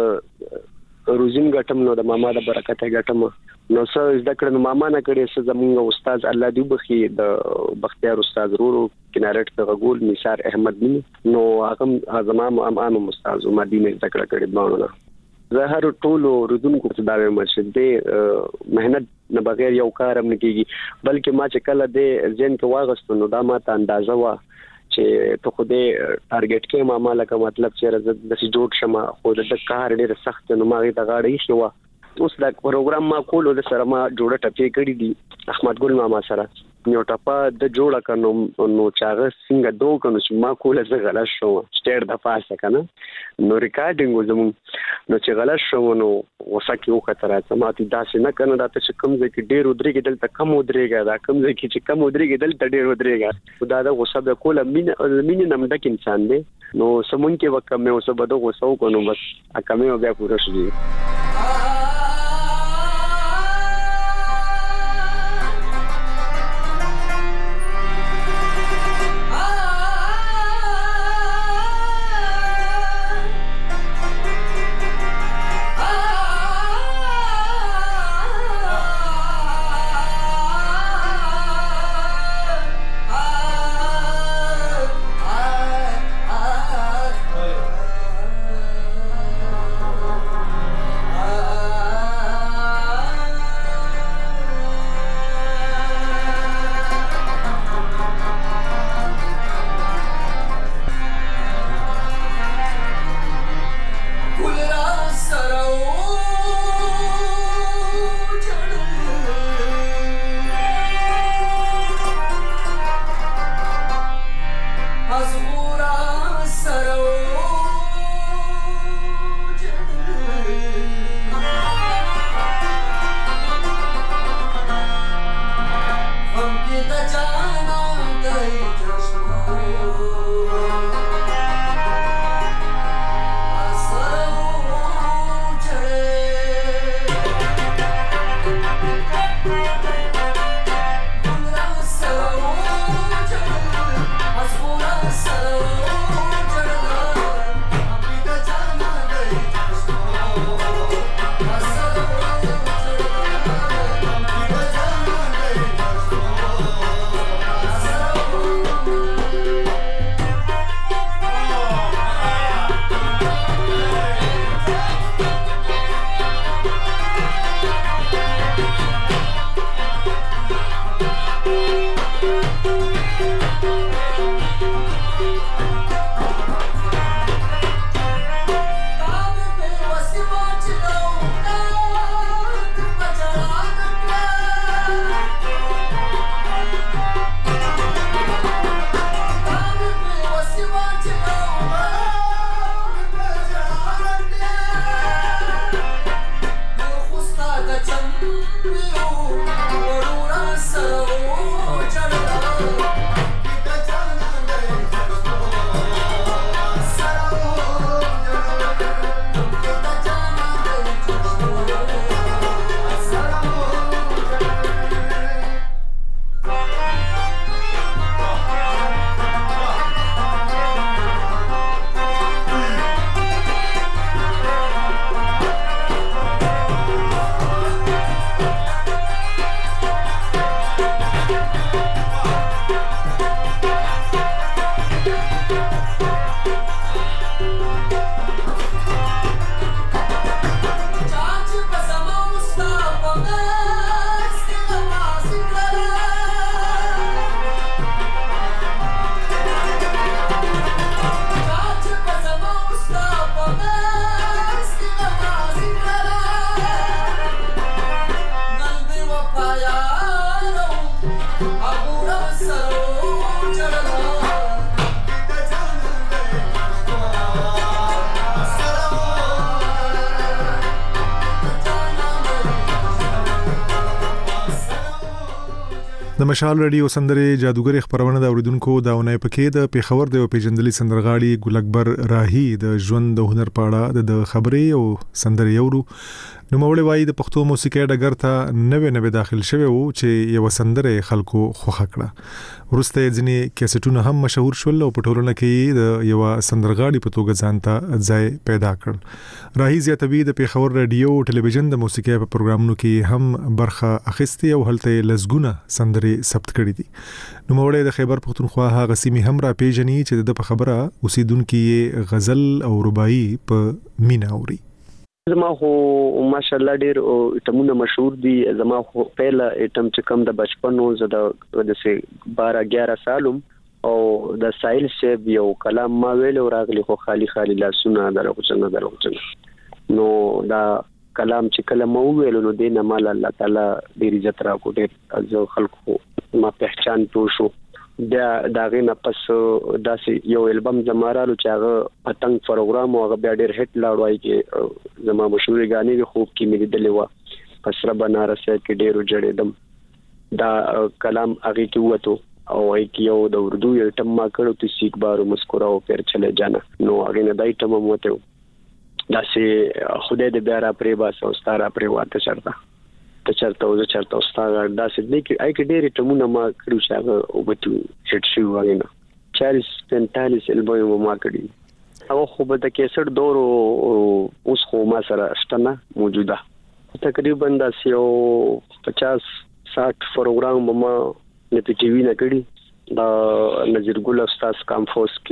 دا روزین غټم نو د ماما د برکت غټم نو څه زده کړم ماما نه کړې څه زمونږ استاد الله دی بخي د بختیار استاد ورو کنارټ ته غول نثار احمد بن نو هغه زمام امام استاد مدینه زده کړ کړې باندې زه هر ټولو رودونکو ته دا وایم چې د مهنت نه بغیر یو کار هم نه کیږي بلکې ما چې کله د ځین کې واغستو نو دا ماته اندازه وا چې ته خو دې ټارګټ کې ما مالک مطلب چې راځي د سې جوړ شمه خو د کار ډېر سخت نو ما غي ته غاړې شو اوس دا پروګرام ما کولو د سره ما جوړه ټپې کړې دي احمد ګل ماما سره نو ټپه د جوړه کنو نو چاغه څنګه دوه کنو چې ما کوله زه غلط شو سټیر د پاسه کنه نو ریکارډینګ زمون نو چې غلط شو نو وسکه یو خطر راځه ما ته داسې نه کنه دا ته کم ځای کې ډیر ودرېږي دلته کم ودرېږي دا کم ځای کې چې کم ودرېږي دلته ډیر ودرېږي دا د غصه د کوله مين مين نمډک انسان دی نو سمون کې وکمه اوسه بده غصه وکړو بس اکمه بیا پوره شي. د مشال رادیو سندره جادوګر خبرونه د اوریدونکو داونه پکې د پیښور د پیجندلي سندرغاړي ګل اکبر راهی د ژوند د هنر پاړه د خبرې او سندره یورو نو مولوی وای د پښتو موسیقي ډګر ته نوې نوې داخل شوی وو چې یو سندره خلکو خوخه کړه ورسته ځنې کیسټونه هم مشهور شول او په ټولنه کې د یو سندرغاړي په توګه ځانته ځای پیدا کړ راهی زیاتوی د پیښور رادیو او ټلویزیون د موسیقي په پروګرامونو کې هم برخه اخیستي او هلته لزګونه سندره ثبت کړې دي نو مولوی د خیبر پختونخوا هغه سیمه هم را پیژني چې د په خبره اوسیدونکو غزل او رباعي په مینا اوري زما خو ماشاءالله ډیر ټمونه مشهور دي زما خو پهلا ټم چې کم د بچپن او زه د سه بارہ گیارہ سالم او د سایل سیب یو کلام ما ویل او راغلی خو خالی خالی لاسونه دروغجن دروغجن نو دا کلام چې کله مو ویل نو دینه مال الله تعالی ډیر عزت را کو ډیر از خلکو ما پہچان تو شو دا داغه نه پس داسې یو البم زمارالو چې هغه پتنګ پروګرام او هغه بیا ډیر هټ لاړوي کې زما مشهور غانې خوب کې مې دلې و پس را بنارس کې ډیرو جړېدم دا کلام هغه کې وته او کې یو د اردو یو ټم ما کړو ته سیک بارو مسکراو پیر چلے جانا نو هغه نه دای ټم موته داسې خدای دې بیا را پرې باس او ستاره پرې واته چرته ته چرته او چرته استاد داسې دې کې آی کې ډېری ټمونه ما کړو چې هغه او بتو هټ شو وغینا چالیس پینتالیس البوم ما کړی او خو به د کیسټ دور اوس خو ما سره شته موجوده تقریبا داسې یو پچاس ساठ پروګرام ما نه ټي وي نه کړی دا نذیر ګل استاد کامفوس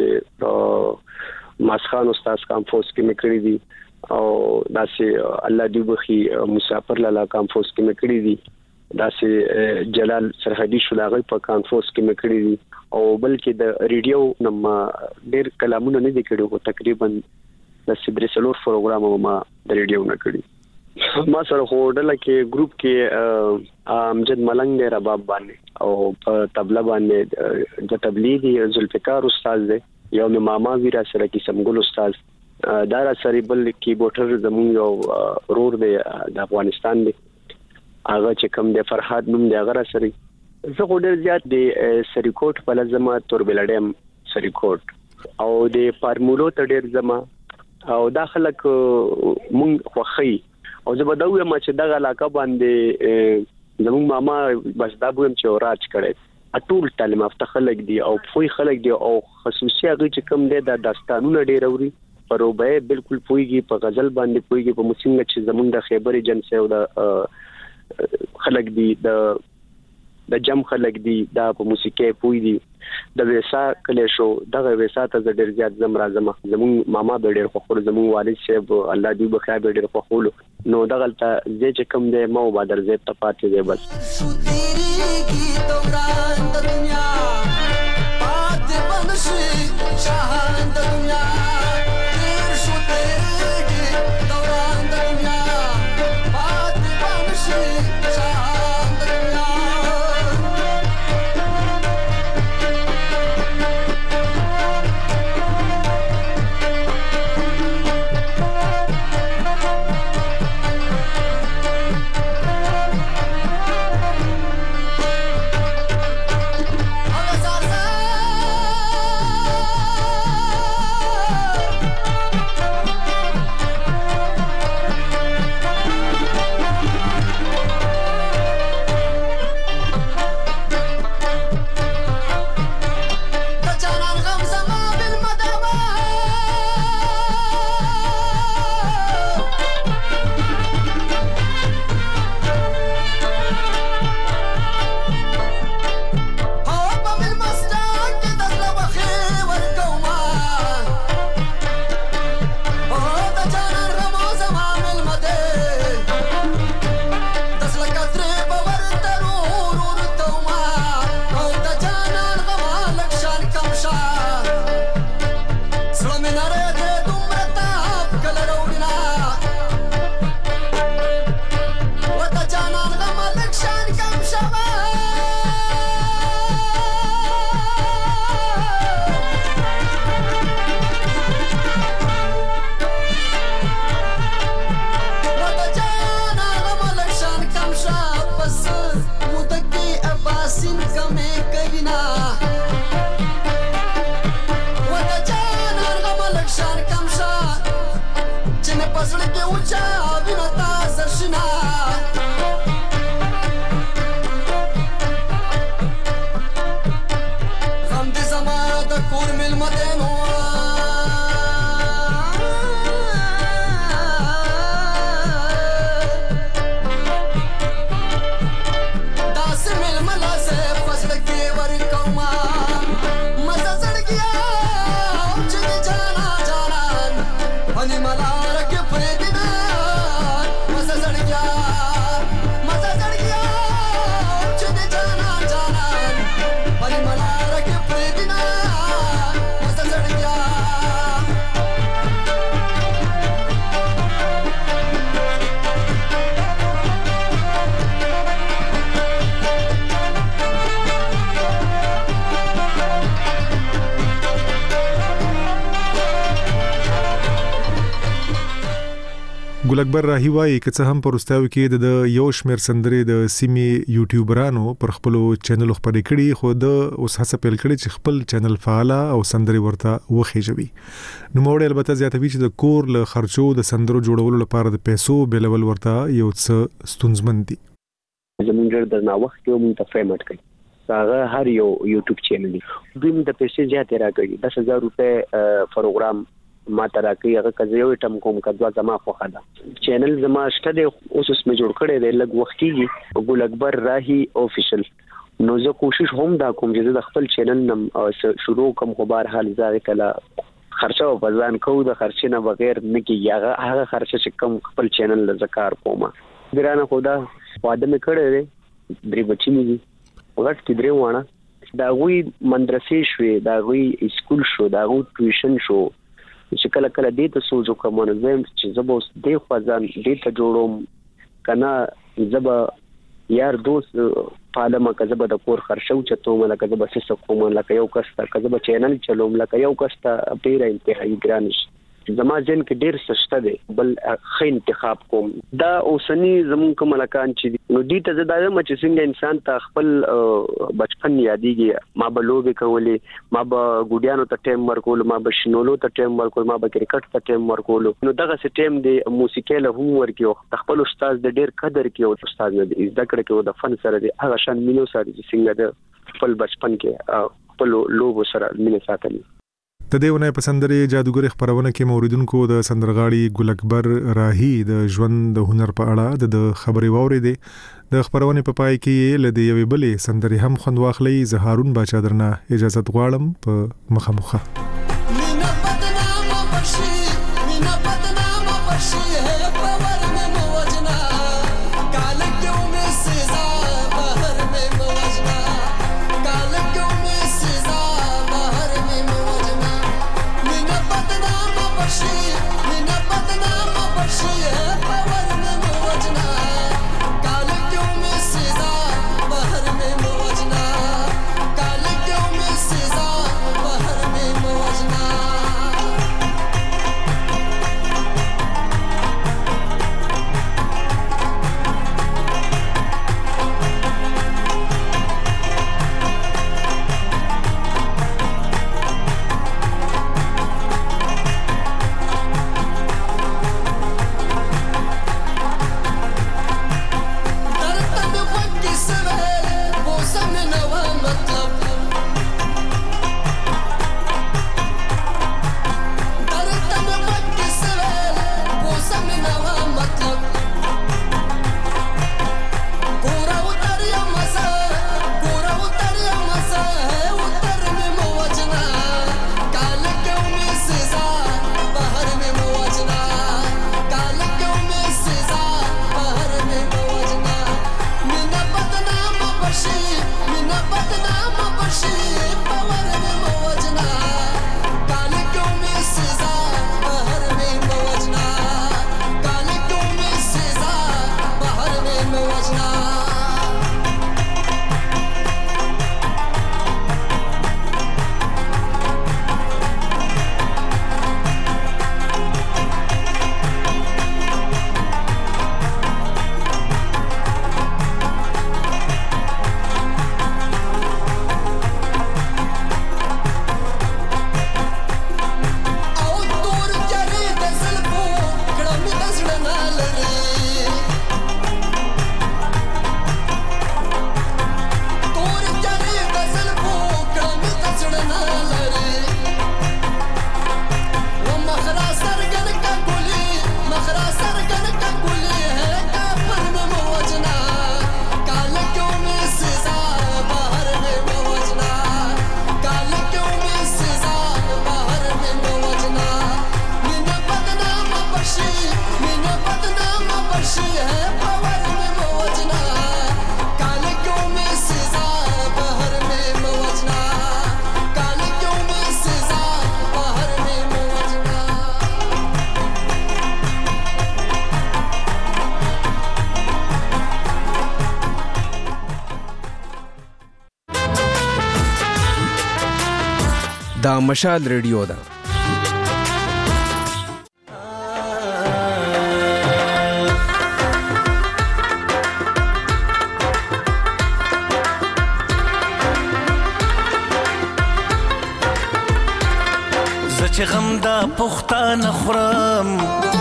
کې ماسخان استاد کامفوس کې مې کړی دي او داسې الله دی بخي مسافر لاله کانفوس کې مکړی دي داسې جلال سرحدي شلاغي په کانفوس کې مکړی دي او بلکې د ریډیو نم ډیر کلامونه نه دي کړي تقریبا د سدري سلور پروګرام ما د ریډیو نه کړی ما سره هوډل کې ګروپ کې امجد ملنګ دی رباب باندې او په طبله باندې د تبلیغي ذوالفقار استاد دی یو مې ماما ویرا سره کې سمګل استاد دا را سری بل کیبورډر زمون یو رور دی د افغانستان دی هغه چې کوم دی فرحات نوم دی هغه را سری زه ډېر زیات دی سریکوټ په لزما تور بلډم سریکوټ او د فارمولو ته ډېر زما او داخلك مونږ خوخی او زه به دا وایم چې دغه علاقه باندې زمون ماما بس دا بوم چې راج کړي اټول تعلیم افته خلک دی او فوی خلک دی او خصوصي هغه چې کوم دی د داستانونو ډېر اوري پروبه بالکل پويږي په غزل باندې پويږي په موسیقي چې زمونږ د خیبر جنس او د خلک دی د د جم خلک دی دا په موسیقي پوي دي د ویسا کله شو دغه ویسا ته ډېر زیات زم راځم زمونږ ماما به ډېر خو زمونږ والد صاحب الله دې بخای به ډېر خولو نو دغه ته زه چې کوم دی مو بادر زه ته پاتې دی بس شاهان د دنیا تیر شو تیرېږي دوران د دنیا پاتې به نشي شاهان د دنیا هغه پزړ کې اوچا وینتا سرشنا غم دې زما د کور ملمه دی نو ګل اکبر راهی وایي که څه هم پرستاو کې د یو شمېر سندرې د سیمې یوټیوبرانو پر خپل چینل خپرې کړي خو د اوس هڅه پیل کړي چې خپل چینل فعال او سندرې ورته وخېجوي. نو موږ البته زیاتوي چې د کور له خرچو د سندرو جوړولو لپاره د پیسو بیلول ورته یو څه ستونزمن دي. زمونږ د نا وخت یو منتفع پیمنټ کوي. هغه هر یو یوټیوب چینل دی. دوی د پیسې زیاتې راکړي. دس هزار روپے پروګرام ما ترا کوي هغه کزه یو ټم کوم کدوا زما خوخه ده چینل زما شته دی اوس اس مې جوړ کړی دی لګ وخت کیږي ګل اکبر راهی افیشل نو زه کوشش هم دا کوم چې د خپل چینل نم شروع کوم خو بهر حال ځای کله خرچه او بزان کو د خرچې نه بغیر نه کیږي هغه خرچه چې کوم خپل چینل ل ذکر کومه ګرانه خدا واده مې کړی دی درې بچی مې دي وګټ کې درې وانه دا غوي مدرسې شوې دا غوي سکول شو دا غوي ټیوشن شو چې کله کله دې ته سوچو کوم نو زم چې زبو دې خوازان دې ته جوړوم کنه زبا یار دوست پالما کزبه د کور خرشو چته ملکه زبا سس کوم لکه یو کستا کزبه چینل چلوم لکه یو کستا ډیر انتهایی ګرانش زما ځین کې ډیر سسته دی بل خې انتخاب کوم دا اوسنی زمون کوم ملکان چې نو دې ته زدا یم چې څنګه انسان ته خپل بچپن یادېږي ما به لوبې کولې ما به ګوډیانو ته ټیم ورکول ما به شنولو ته ټیم ورکول ما به کرکټ ته ټیم ورکول نو دغه سټیم دی موسیقي له هم ورکیو خپل استاد د ډیر قدر کې او استاد دې زده کړ کې د فن سره دی هغه شان مينو سره چې څنګه د خپل بچپن کې خپل لوب سره مینه ساتلی. د دې ونې په سندرې جادوګر خبرونه کې موریدونکو د سندرغاړي ګل اکبر راهی د ژوند د هنر په اړه د خبرې ووري دي د خبرونه په پای کې ل دې یوې بلې سندرې هم خوند واخلي زهارون باچا درنه اجازه غواړم په مخامخه دا مشال ریډیو ده. زچ غم دا پختانه خورم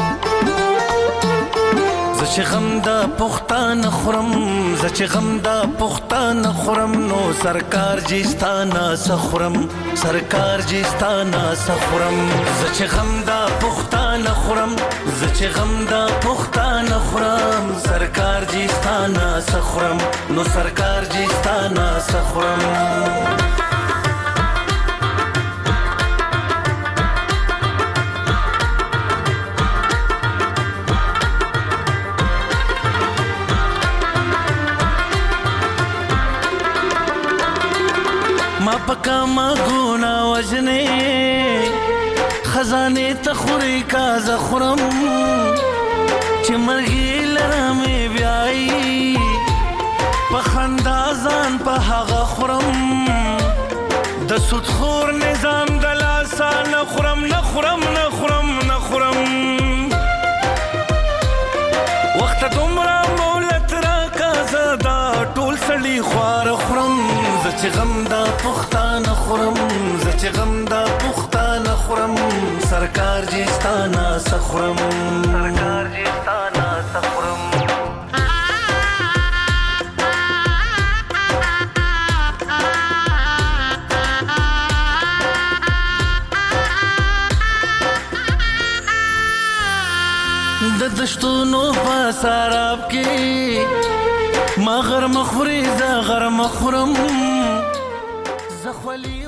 زچ غم دا پختانه خورم زچ غم دا پختانه خورم نو سرکار جیستانا سخورم سرکار جیستانا سخورم زچ غم دا پختانه خورم زچ غم دا پختانه خورم سرکار جیستانا سخورم نو سرکار جیستانا سخورم. پکا ما گونا وجنے خزانے تخوری کا زخرم چمرگی لرمی بیائی پخندازان پا حغا خورم دسود خور نظام دلاسا نخورم نخورم نخورم نخورم وقت دمرا مولت را کا زدا ټول سړي خوار خورم زچ غم دا پختانه خورم زچ غم دا پختانه خورم سرکار جیستانا سخورم سرکار جیستانا سخورم. د دشتونو په سراب کې مغر مخوري زغر مخورم زخولي